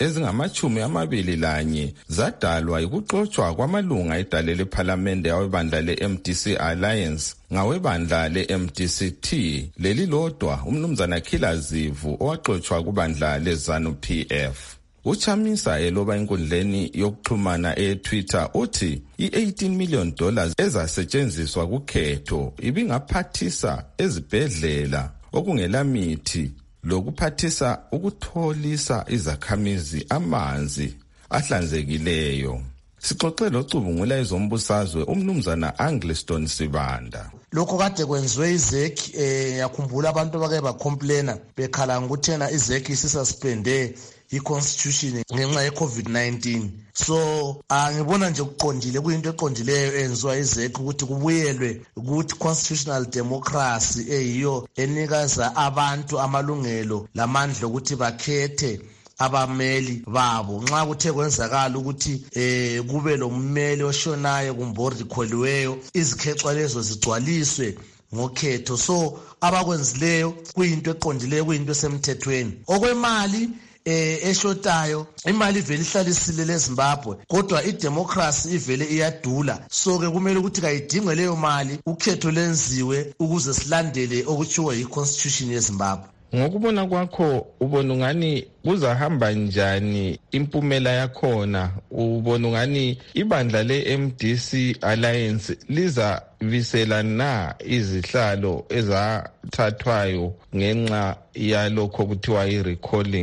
ezingama-21 zadalwa yikuxotshwa kwamalunga edale lephalamende awebandla le-MDC Alliance ngawebandla le-MDC-T leli lodwa umnumzana Khilazivu owaxotshwa kubandla le-ZANU-PF. Uchamisa eloba enkundleni yokuxhumana eTwitter uthi i-$18 million ezasetshenziswa kukhetho ibingaphathisa ezibhedlela okungelamithi lokuphathisa ukutholisa izakhamizi amanzi ahlanzekileyo. Sixoxe locubungula ezombusazwe umnumzana Angliston Sibanda. Lokho kade kwenziwe iZEC yakhumbula abantu abake bacomplaina bekhala ngokuthena iZEC isisuspende i-constitution ngenxa ye-COVID-19. So ngibona nje kuqondile kuyinto eqondileyo enziwa iZEC ukuthi kubuyelwe ukuthi constitutional democracy eyiyo enikaza abantu amalungelo lamandla ukuthi bakhethe abameli babo. Nxa kuthe kwenzakala ukuthi kube lo mmeli oshonayo kumbe orikholiweyo izikhexwa lezo zigcwaliswe ngokhetho. So abakwenzileyo kuyinto eqondileyo kuyinto esemthethweni. Okwemali eshotayo imali ivele ihlalisile leZimbabwe kodwa idemocracy ivele iyadula. So ke kumele ukuthi kayidinge leyo mali ukhetho lenziwe ukuze silandele okutshiwo yi-constitution yeZimbabwe. Ngokubona kwakho ubona ngani kuzahamba njani impumela yakhona? Ubona ngani ibandla le-MDC Alliance liza visela na izihlalo ezathathwayo ngenxa yalokho kuthiwa i-recalling?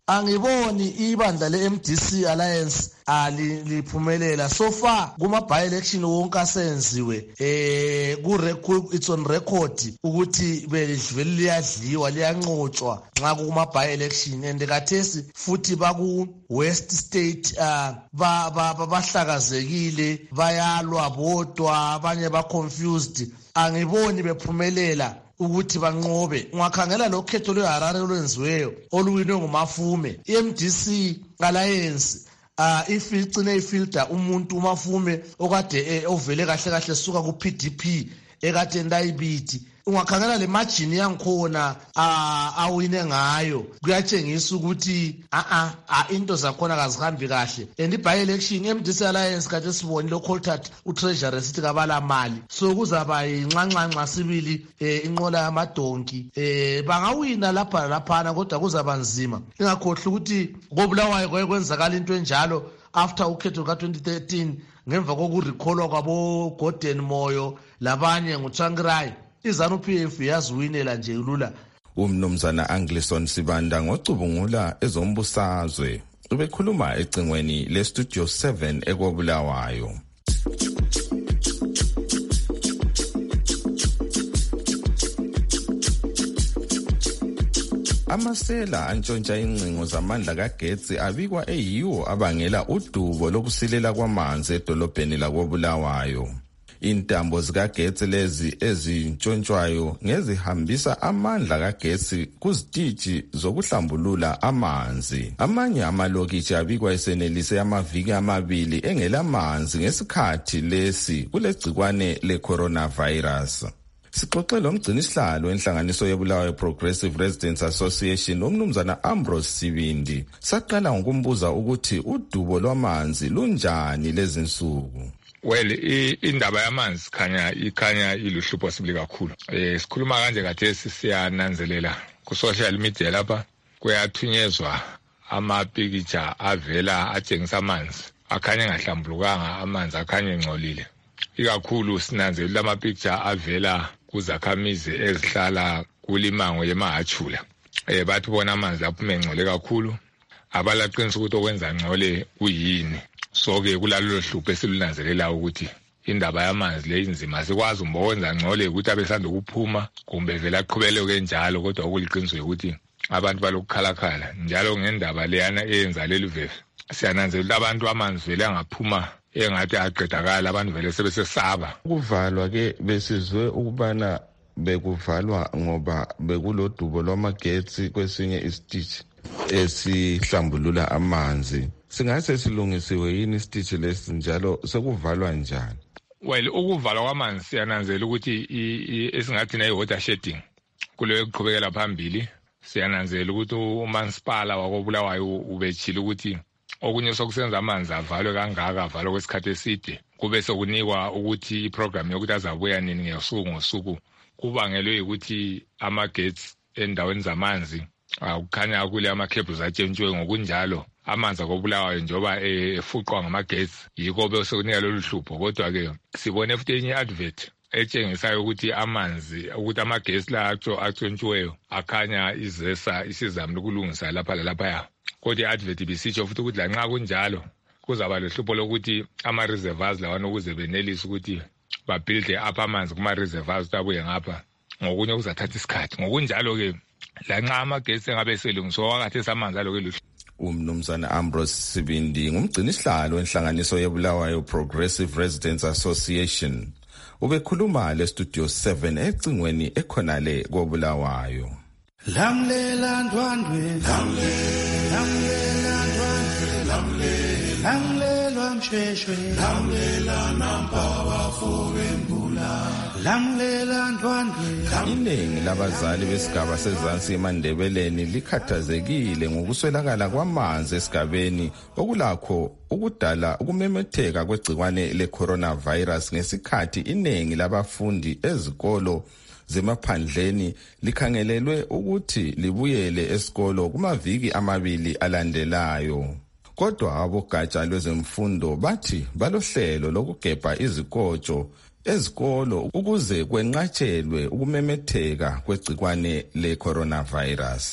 angiboni ibandla le-MDC Alliance liphumelela so far kuma-by-election wonke asenziwe it's on record ukuthi belivele liyadliwa liyanqotshwa nxa kuma-by-election and kathesi futhi baku-West State bahlakazekile bayalwa bodwa abanye ba-confused angiboni bephumelela ukuthi banqobe. Ungakhangela lo khetho lweHarare olwenziweyo oluwinwe nguMafume i-MDC Alliance ifilcine ifilter umuntu uMafume okade ovele kahle kahle suka ku-PDP ekade ndayibithi. Ungakhangela le margin yangikhona awine ngayo kuyatshengisa ukuthi into zakhona kazihambi kahle and i-by-election MDC Alliance kade siboni lo Coltart u-treasurer sithi kabala mali so kuzaba inxanxanxa sibili inqola yamadonki bangawina lapha laphana kodwa kuzaba nzima. Ingakhohlwa ukuthi koBulawayo kwayekwenzakala into enjalo after ukhetho ka-2013 ngemva kokurecallwa kwabo Gordon Moyo labanye nguChangirai iZANU-PF yaziwinela nje lula. Umnumzana Anglison Sibanda ngocubungula ezombusazwe ubekhuluma ecingweni leStudio 7 ekobulawayo. Amasela antshontsha ingcingo zamandla kagetsi abikwa eyiwo abangela udubo lokusilela kwamanzi edolobheni lakobulawayo. Intambo zikagetsi lezi ezintshontshwayo ngezihambisa amandla kagetsi kuzitiji zokuhlambulula amanzi. Amanye amalokitshi abikwa esenelise amaviki amabili engelamanzi ngesikhathi lesi kulegcikwane le-coronavirus. Sixoxe lo mgcinisihlalo enhlanganiso yebulawayo Progressive Residents Association umnumzana Ambrose Sibindi. Saqala ngokumbuza ukuthi udubo lwamanzi lunjani lezi nsuku. Well, indaba yamanzi ikhanya iluhlupho sibili kakhulu. Sikhuluma kanje kathesi siyananzelela ku social media lapha kuyathunyezwa amapicture avela atshengisa amanzi akhanya engahlambulukanga, amanzi akhanya engcolile. Ikakhulu sinanzelela amapicture avela kuzakhamizi ezihlala kulimango yemahachula. Bathi bona amanzi aphuma engcole kakhulu, abalaqinisa ukuthi okwenza ngcole kuyini. So-ke kulalelo hlupho esilunanzelela ukuthi indaba yamanzi le inzima sikwazi umbowenza ngcole ukuthi abesanda ukuphuma kumbe vele aqhubeleke njalo, kodwa okuliqiniswe ukuthi abantu balokukhalakhala njalo ngendaba leyana eyenza leli vefe. Siyananzelela abantu amanzi vele angaphuma engathi aqedakala, abantu vele sebesesaba. Ukuvalwa ke besizwe ukubana bekuvalwa ngoba bekulodubo lwamagetsi kwesinye isitishi esihlambulula amanzi. Singase silungisiwe yini isitishi lesi njalo sekuvalwa njani? Well, ukuvalwa kwamanzi siyananzela ukuthi esingathi nayo water shedding kuleyo kuqhubekela phambili. Siyananzela ukuthi uMansipala wakobulawayo ubechile ukuthi okunye sokusenza amanzi avalwe kangaka, avalwe kwesikhathi eside, kube sokunikwa ukuthi iprogram yokuthi azabuya nini ngosuku kubangelwe ukuthi amagetsi endaweni zamanzi akukhanya kule ama-cables atshentshwe. Ngokunjalo amanzi akobulawayo njengoba efuqwa ngamagetsi yikho besokunika lolu hlupho. Kodwa-ke sibone futhi enye advert etshengisayo ukuthi amagetsi la atshontshiweyo akhanya izesa isizamo lokulungisa lapha lalaphaya. Kodwa i-advert bisitsho futhi ukuthi lanxa kunjalo kuzaba lohlupho lokuthi ama-reservoirs lawana ukuze benelise ukuthi babhilde apha amanzi kuma-reservoirs ukuthi abuye ngapha ngokunye kuzathatha isikhathi. Ngokunjalo-ke lanxa amagetsi engabe selungiswa wakhathi esamanzi aloke luhlupho. Umnumzana Ambrose Sibindi ngumgcinisihlalo enhlanganiso yebulawayo Progressive Residents Association ubekhuluma leStudio 7 ecingweni ekhonale kobulawayo. Lamlela ndwandwe, lamlela ndwandwe, lamlela msheshwe, lamlela nampawa fobembula, lamlela ndwandwe. Iningi labazali besigaba sezansi eMandebeleni likhathazekile ngokuswelakala kwamanzi esigabeni okulakho ukudala ukumemetheka kwegcikwane le-coronavirus ngesikhathi iningi labafundi ezikolo zemaphandleni likhangelelwe ukuthi libuyele esikolo kumaviki amabili alandelayo. Kodwa abogatsha lwezemfundo bathi balohlelo lokugebha izikotsho ezikolo ukuze kwenqatshelwe ukumemetheka kwegcikwane le-coronavirus.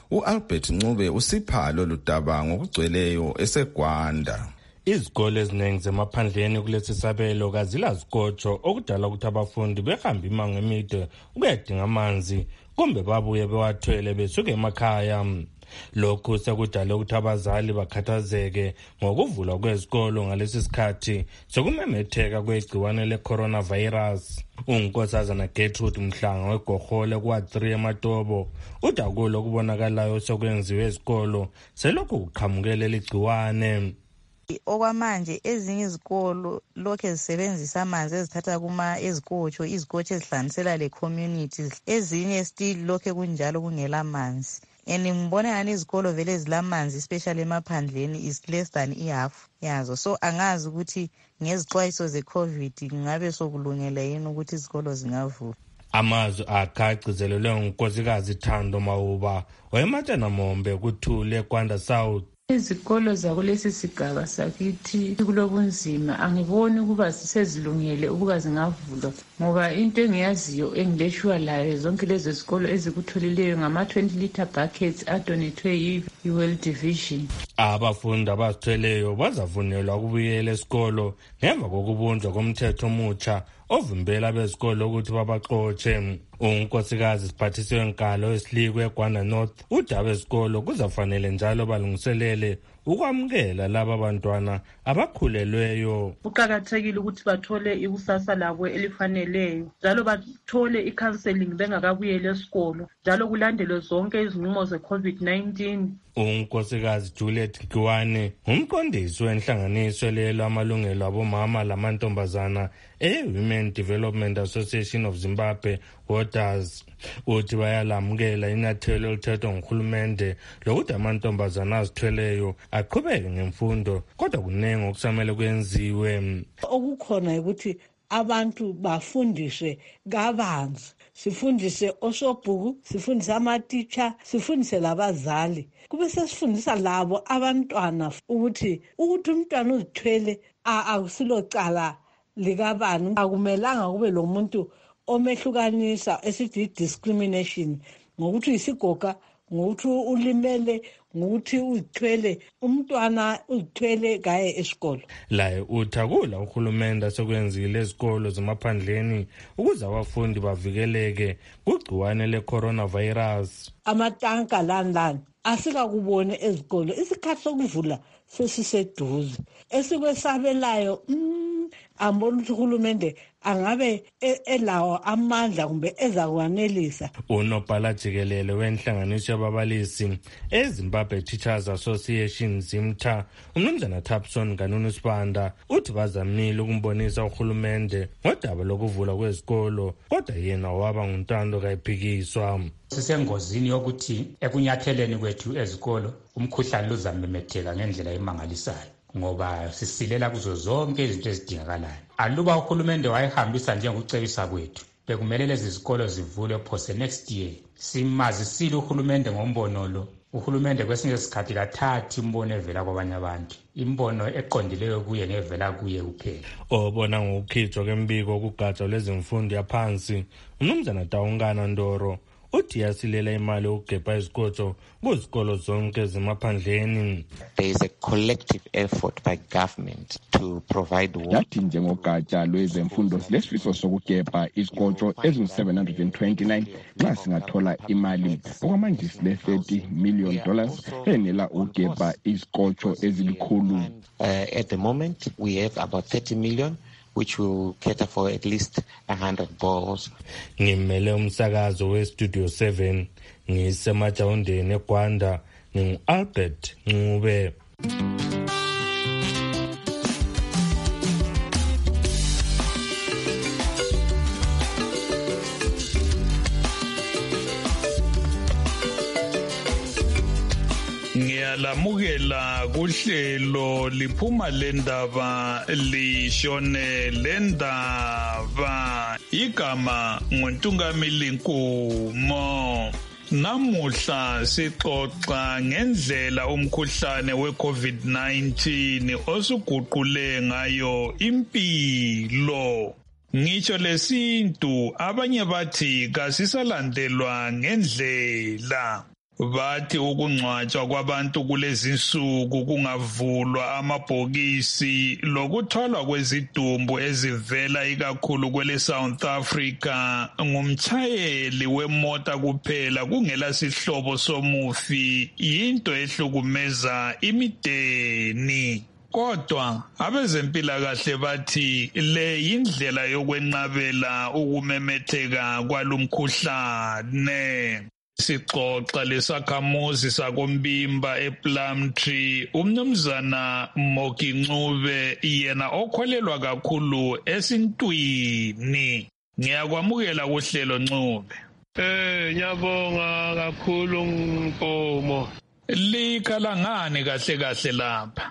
U-Albert Ncube usipha lolu daba ngokugcweleyo eseGwanda. Izikole eziningi zemaphandleni kulesi sabelo kazila zikotsho okudala ukuthi abafundi behambe imango emide ukuyadinga amanzi kumbe babuye bewathwele besuke emakhaya. Lokhu sekudala ukuthi abazali bakhathazeke ngokuvulwa kwezikolo ngalesi sikhathi sokumemetheka kwegciwane le-coronavirus. Unkosazana Gertrude Mhlanga weGohole kwa-3 eMatobo uthi akulo kubonakalayo sokwenziwe ezikolo selokhu kuqhamukele ligciwane. Okwamanje ezinye izikolo lokho zisebenzisa amanzi ezithatha ezikotsho ezihlanganisela le communities, ezinye still lokho kunjalo kungela manzi. Ngibona ngani izikolo vele zilamanzi especially emaphandleni is less than half yazo. So angazi ukuthi ngezixwayiso ze-COVID ngabe sokulungele yini ukuthi izikolo zingavulwa. Amazwi agcizelelwe ngunkosikazi Thando Mawuba wayematshana Mombe kuThule eGwanda South. Izikolo zakulesi sigaba sakithi kulobunzima, angiboni ukuba sisezilungele ukuba zingavulwa ngoba into engiyaziyo engileshwa layo zonke lezo zikolo ezikutholileyo ngama-20 litre buckets adonethwe yi-World Vision. Abafundi abazithweleyo bazavunyelwa ukubuyela esikolo ngemva kokubunjwa komthetho omutsha ovimbela bezikolo ukuthi babaxotshe. Unkosikazi Siphathisiwe Nkalo wesilikwe eGwanda North udaba ezikolo kuzafanele njalo balungiselele ukwamukela laba bantwana abakhulelweyo. Kuqakathekile ukuthi bathole ikusasa labo elifaneleyo njalo bathole i-counseling bengakabuyeli esikolo njalo kulandelwe zonke izinqumo ze-COVID-19. Unkosikazi Juliet Giwane ngumqondisi wenhlanganiso lelo amalungelo abomama lamantombazana Women Development Association of Zimbabwe Waters. Uthi bayalamukela inyathelo elithethwa nguhulumende lokuthi amantombazana azithweleyo aqhubeke ngemfundo kodwa kuningi okusamele kwenziwe. Okukhona ukuthi abantu bafundiswe kabanzi, sifundise osobhuku, sifundise amatitsha, sifundise labazali, kube sesifundisa labo abantwana ukuthi umntwana uzithwele akusilo cala likabani, akumelanga kube lo muntu omehlukanisa esithi discrimination ngokuthi isigoga, ngokuthi ulimele, ngokuthi uzithwele, umntwana uzithwele gaye esikolo. Laye uthakula uhulumende asekwenzile ezikolo zemaphandleni ukuze abafundi bavikeleke kugciwane le-coronavirus. Amatanka lani asikakubone ezikolo, isikhathi sokuvula sesiseduze. Esikwesabelayo ambona ukuthi uhulumende angabe elawo amandla kumbe ezakwanelisa. Unobhala jikelele wenhlanganiso yababalisi eZimbabwe Teachers Association ZIMTA uMnumzana Thapson Ganunu Sibanda uthi bazamile ukumbonisa uhulumende ngodaba lokuvula kwezikolo kodwa yena waba nguntando kayiphikiswa. Sisengozini yokuthi ekunyatheleni kwethu ezikolo umkhuhlane uzamemetheka ngendlela emangalisayo ngoba sisilela kuzo zonke izinto ezidingakalayo. Aluba uhulumende wayehambisa njengokucebisa kwethu bekumele lezi zikolo zivulwe phose next year. Simazisile uhulumende ngombono lo. Uhulumende kwesinye isikhathi kathathi imbono evela kwabanye abantu, imbono eqondileyo kuye ngevela kuye kuphela. Obona ngokukhitshwa kwembiko kugatsha lwezemfundo yaphansi uMnumzana Taungana Ndoro uthi yasilela imali ukugebha izikotsho kuzikolo zonke zemaphandleni. There is a collective effort by government to provide water. Yathi njengogatsha lwezemfundo lesifiso sokugebha izikotsho eziwu-729 nxa singathola imali okwamanje sile $30 million enela ukugebha izikotsho ezilikhulu. At the moment we have about 30 million which will cater for at least 100 balls. Ngimele umsakazo weStudio 7 ngisemajawundeni eGwanda ngingu-Albert Ncube. Ngiyalamukela kuhlelo liphuma lendaba lishone lendaba igama nguNtungamili Nkumo. Namuhla sixoxa ngendlela umkhuhlane we-COVID-19 osuguqule ngayo impilo. Ngisho lesintu abanye bathi kasisalandelwa ngendlela. bathi ukungcwatshwa kwabantu kulezi nsuku kungavulwa amabhokisi lokutholwa kwezidumbu ezivela ikakhulu kwele South Africa ngumtshayeli wemota kuphela kungela sihlobo somufi yinto ehlukumeza imideni. Kodwa abezempilakahle bathi le yindlela yokwenqabela ukumemetheka kwalumkhuhlane. Sixoxa lesakhamuzi sakombimba ePlumtree umnumzana Moki Ncube yena okholelwa kakhulu esintwini. Ngiyakwamukela kuhlelo Ncube. Ngiyabonga kakhulu Nkomo. Likhala ngani kahle kahle lapha?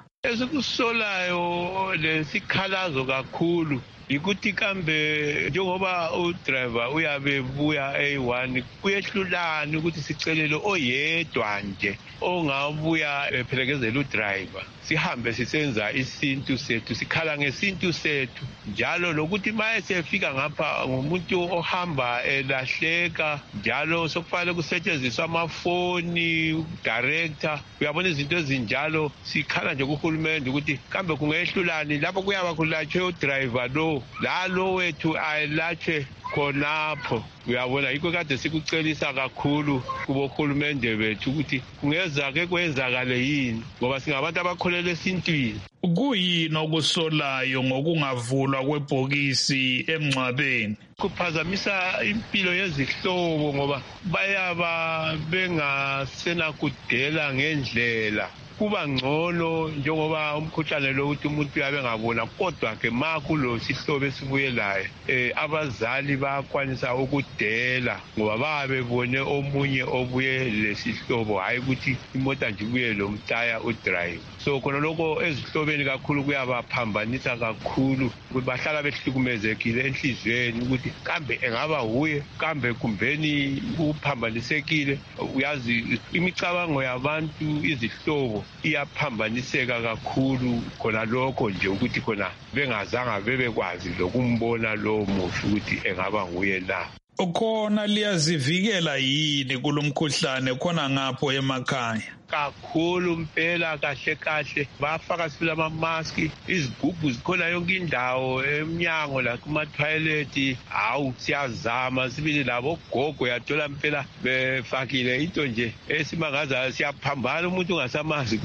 Esikusolayo lesikhalazo kakhulu yikuthi kambe njengoba udriver uyabe buya A1 kuyehlulana ukuthi sicelele oyedwa nje ongabuya ephelekezela udriver sihambe sisenza isintu sethu sikhala ngesintu sethu njalo lokuthi maye sefika ngapha ngumuntu ohamba elahleka njalo sokufanele kusetshenziswa amafoni director uyabona izinto ezinjalo sikhala nje kuhulumende ukuthi kambe kungehlulani lapho kuyaba kulatshwe udriver lalo wethu ayelatshwe khonapho. Uyabona yikho kade sikucelisa kakhulu kubohulumende bethu ukuthi kungezake kwenzakale yini ngoba singabantu abakholela esintwini. Kuyini okusolayo ngokungavulwa kwebhokisi emngcwabeni? Kuphazamisa impilo yezihlobo ngoba bayaba bengasena kudela ngendlela. Kuba ngcono njengoba umkhuhlane lo ukuthi umuntu uyabe ngabona kodwa ke makulo sihlobo esibuyelayo abazali bayakwanisa ukudela ngoba babe bone omunye obuye lesihlobo hayi ukuthi imota nje ibuye lo mtaya udrive. So khona lokho ezihlobeni kakhulu kuyabaphambanisa kakhulu bahlala behlukumezekile enhlizweni ukuthi kambe engaba huye kambe kumbeni kuphambanisekile. Uyazi imicabango yabantu izihlobo iyaphambaniseka kakhulu khona lokho nje ukuthi khona bengazanga bebekwazi lokumbona lo mufi ukuthi engaba nguye na. Khona liyazivikela yini kulomkhuhlane khona ngapho emakhaya? Kakhulu mpela kahle kahle bafaka sibila ama-mask izigubhu zikhona yonke indawo emnyango la kuma-toilet. Hawu siyazama sibili labo gogo yathola mpela befakile into nje esimangazayo siyaphambana umuntu ungasamazi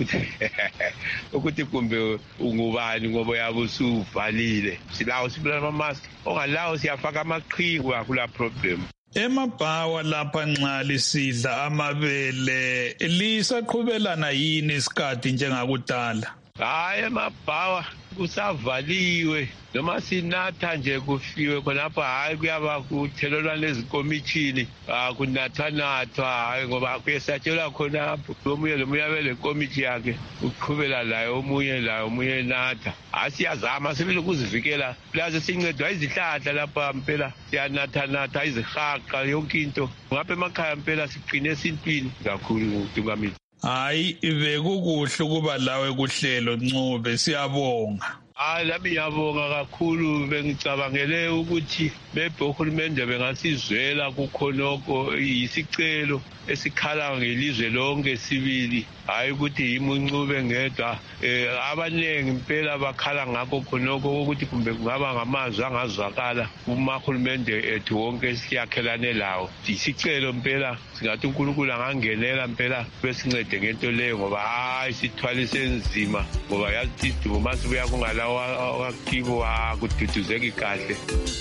ukuthi kumbe ungubani ngoba yabe usuvalile. Silawo sibila ama-mask ongalawo siyafaka amaqhingu akula problem. Emabhawa lapha nxa lisidla amabele lisaqhubelana yini isikhathi njengakudala? Hayi emabhawa kusavaliwe noma sinatha nje kufiwe khonapha hayi kuyaba kuthelelwana ezinkomitshini kunathanathwa hayi ngoba kuyesatshelwa khonapho lomunye abe lenkomitshi yakhe uqhubela layo omunye natha. Hayi siyazama sibili ukuzivikela laze sincedwa izihlahla lapha mpela siyanathanatha izihaqa yonke into ngapha emakhaya mpela siqine esintwini kakhulu Ntungamili. Hayi bekukuhle ukuba lawe kuhlelo Ncube siyabonga. Lami ngiyabonga kakhulu bengicabangele ukuthi bebe uhulumende bengasizwela kukhonoko yisicelo esikhala ngelizwe lonke sibili hayi ukuthi yimi uNcube ngedwa. Abaningi impela bakhala ngakho khonoko ukuthi kumbe kungaba ngamazwi angazwakala kumahulumende ethu wonke siyakhelane lawo. Isicelo mpela singathi uNkulunkulu angangenela mpela besincede ngento leyo ngoba hayi sithwalise nzima ngoba yazi isidumbu masibuya kungalawa wakibo akududuzeki kahle.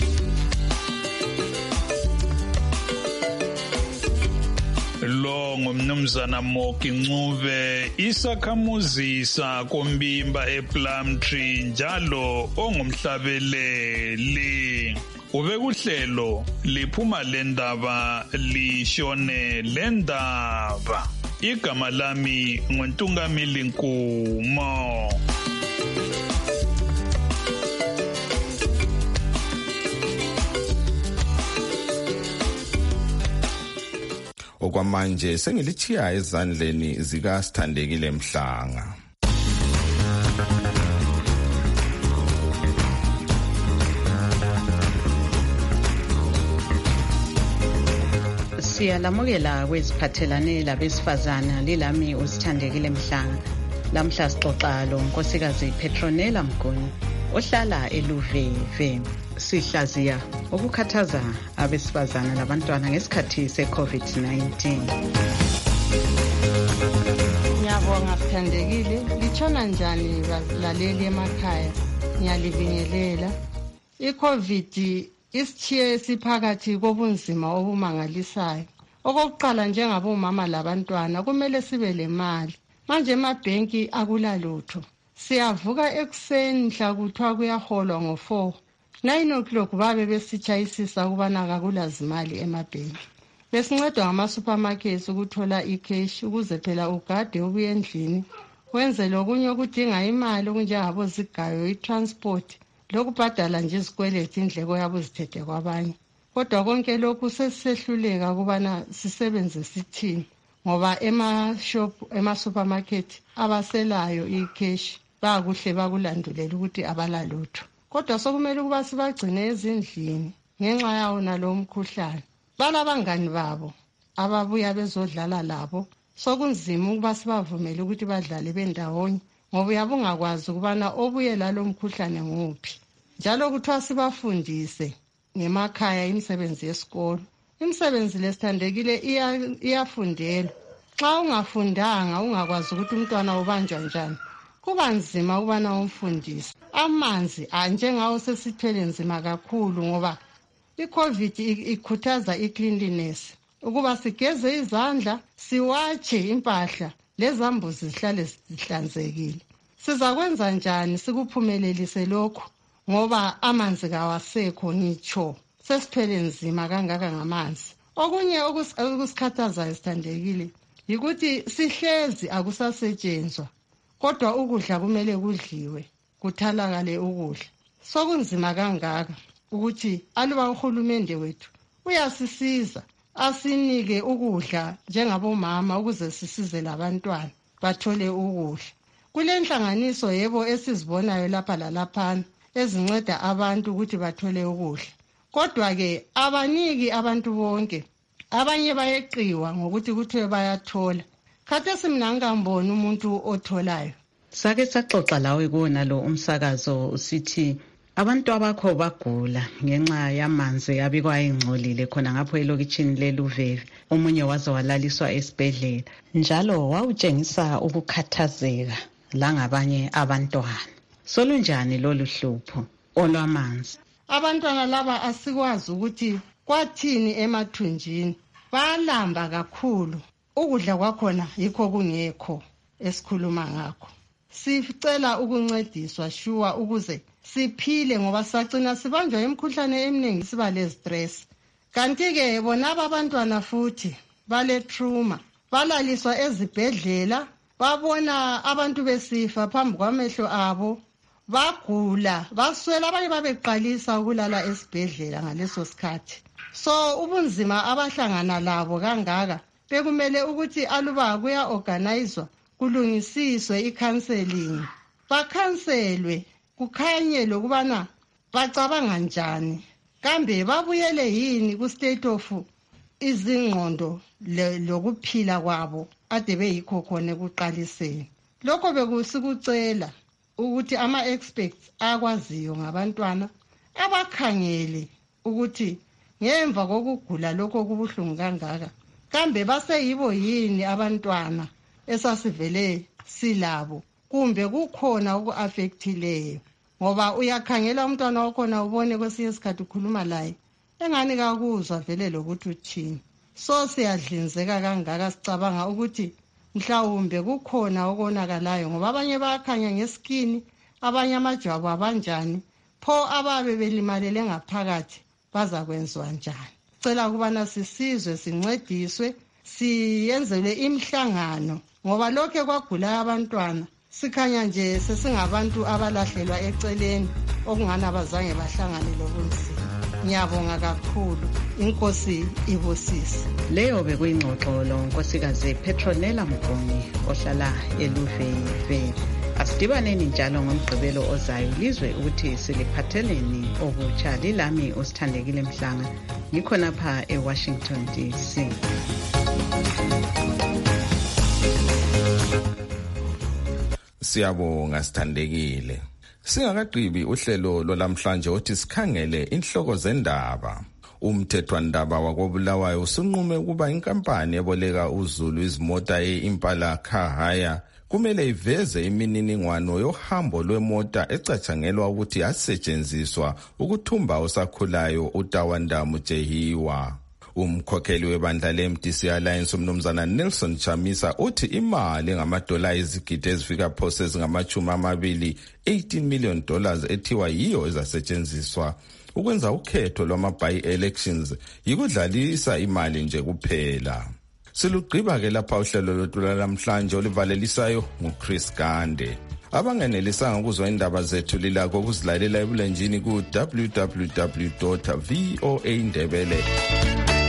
Lo ngumnumzana Moki Ncube isakhamuzi sakombimba ePlumtree njalo ongumhlabeleli. Ubekuhlelo liphuma lendaba lishone lendaba. Igama lami nguNtungamili Nkumo. Okwamanje sengilithiya ezandleni zika Sithandekile Mhlanga. Siyalamukela kweziphathelane labesifazana lilami uSithandekile Mhlanga. Lamhla sixoxa lo Nkosikazi Petronella Mguni ohlala eLuveve. Sihlaziya ukukhathaza abesifazana labantwana ngesikhathi seCovid-19. Ngiyabonga Sithandekile, litshona njani balaleli emakhaya? Ngiyalibingelela. iCovid isithiye siphakathi kobunzima obumangalisayo. Okokuqala njengabomama labantwana kumele sibe lemali. Manje emabhenki akulalutho. Siyavuka ekuseni mhla kuthiwa kuyaholwa ngo4. 9 o'clock babe besitshayisisa ukubana kakulazimali emabhenki. Besincedwa ngama-supermarkets ukuthola icash ukuze phela ugade ubuye endlini. Wenze lokunye okudinga imali okunjengabo zigayo, i-transport, lokubhadala nje izikweleti indleko yabo zithethe kwabanye. Kodwa konke lokhu sesisehluleka ukubana sisebenze sithini ngoba ema-supermarket abaselayo icash bakuhle bakulandulela ukuthi abalalutho. Kodwa sokumele ukuba sibagcine ezindlini ngenxa yawo nalo mkhuhlane. Balabangani babo ababuya bezodlala labo, sokunzima ukuba sibavumele ukuthi badlale bendawonye ngoba uyabungakwazi ukubana obuye lalo mkhuhlane nguphi. Njalo kuthiwa sibafundise ngemakhaya imisebenzi yesikolo. Imisebenzi lesithandekile iyafundelwa. Xa ungafundanga ungakwazi ukuthi umntwana ubanjwa njani, kuba nzima ukubana umfundise. Amanzi njengawo sesithwele nzima kakhulu ngoba iCovid ikhuthaza icleanliness. Ukuba sigeze izandla, siwatshe impahla, lezambuzi zihlale zihlanzekile. Sizakwenza njani sikuphumelelise lokho ngoba amanzi kawasekho ngitsho. Sesithwele nzima kangaka ngamanzi. Okunye okusikhathazayo Sithandekile yikuthi sihlezi akusasetshenzwa. Kodwa ukudla kumele kudliwe, kuthalakale ukudla. Sokunzima kangaka ukuthi aluba uhulumende wethu uyasisiza asinike ukudla njengabomama ukuze sisize labantwana bathole ukudla. Kulenhlanganiso yebo esizibonayo lapha lalaphana ezinceda abantu ukuthi bathole ukudla. Kodwa ke abaniki abantu bonke. Abanye bayeqiwa ngokuthi kuthiwe bayathola. Khathesi mina ngikamboni umuntu otholayo. Sake saxoxa lawe kuwona lo umsakazo usithi abantu abakho bagula ngenxa yamanzi abikwa engcolile khona ngapho elokitshini leLuveve. Omunye waze walaliswa esibhedlela. Njalo wawutshengisa ukukhathazeka langabanye abantwana. Solunjani lolu hlupho olwamanzi? Abantwana laba asikwazi ukuthi kwathini emathunjini. Balamba kakhulu. Ukudla kwakhona yikho kungekho esikhuluma ngakho. Sicela ukuncediswa shuwa ukuze siphile ngoba sacina sibanjwa imikhuhlane eminingi siba le stress. Kanti ke bona abantwana futhi bale trauma, balaliswa ezibhedlela, babona abantu besifa phambi kwamehlo abo, bagula, baswela, abanye babeqalisa ukulala esibhedlela ngaleso sikhathi. So ubunzima abahlangana labo kangaka bekumele ukuthi aluba kuya organizwa kulungisiswe i-counseling, bakhanselwe kukhanye lokubana bacabanga njani, kambe babuyele yini ku-state of izingqondo lokuphila kwabo ade beyikho khona ekuqaliseni. Lokho bekusikucela ukuthi ama-experts akwaziyo ngabantwana abakhangele ukuthi ngemva kokugula lokho kubuhlungu kangaka kambe baseyibo yini abantwana esasivele silabo kumbe kukhona oku-affectileyo. Ngoba uyakhangela umntwana wakhona ubone kwesinye isikhathi ukhuluma laye engani kakuzwa vele lokuthi uthini. So siyadlinzeka kangaka sicabanga ukuthi mhlawumbe kukhona okonakalayo ngoba abanye bayakhanya ngeskini, abanye amajwabu abanjani, pho ababe belimalele ngaphakathi bazakwenziwa njani. Cela ukubana sisizwe, sincediswe, siyenzelwe imihlangano ngoba lokho kwagula abantwana sikhanya nje sesingabantu abalahlelwa eceleni okungani abazange bahlangane lobunzima. Ngiyabonga kakhulu, inkosi ibusise. Leyo bekuyingxoxo lo Nkosikazi Petronella Mguni ohlala eLuveve. Asidibaneni njalo ngomgqibelo ozayo lizwe ukuthi siliphatheleni okutsha. Lilami uSithandekile Mhlanga, ngikhona pha eWashington DC. Siyabonga Sithandekile. Singakaqhibi uhlelo lolamhlanje othi sikhangele inhloko zendaba. Umthethwandaba wakoBulawayo usunqume ukuba inkampani eboleka uZulu izimota eImpala Car Hire kumele iveze imininingwano yohambo lwemota ecatshangelwa ukuthi yasetshenziswa ukuthumba osakhulayo uTawanda Mujehiwa. Umkhokheli webandla leMDC Alliance umnumzana Nelson Chamisa uthi imali ngamadola izigidi ezifika phose ezingama-20 $18 million ethiwa yiyo ezasetshenziswa ukwenza ukhetho lwama-by-elections yikudlalisa imali nje kuphela. Silugqiba-ke lapha uhlelo lwethu lamhlanje oluvalelisayo nguChris Gande. Abangenelisanga ukuzwa indaba zethu lilakho ukuzilalela ebulenjini ku www.voaindebele.com.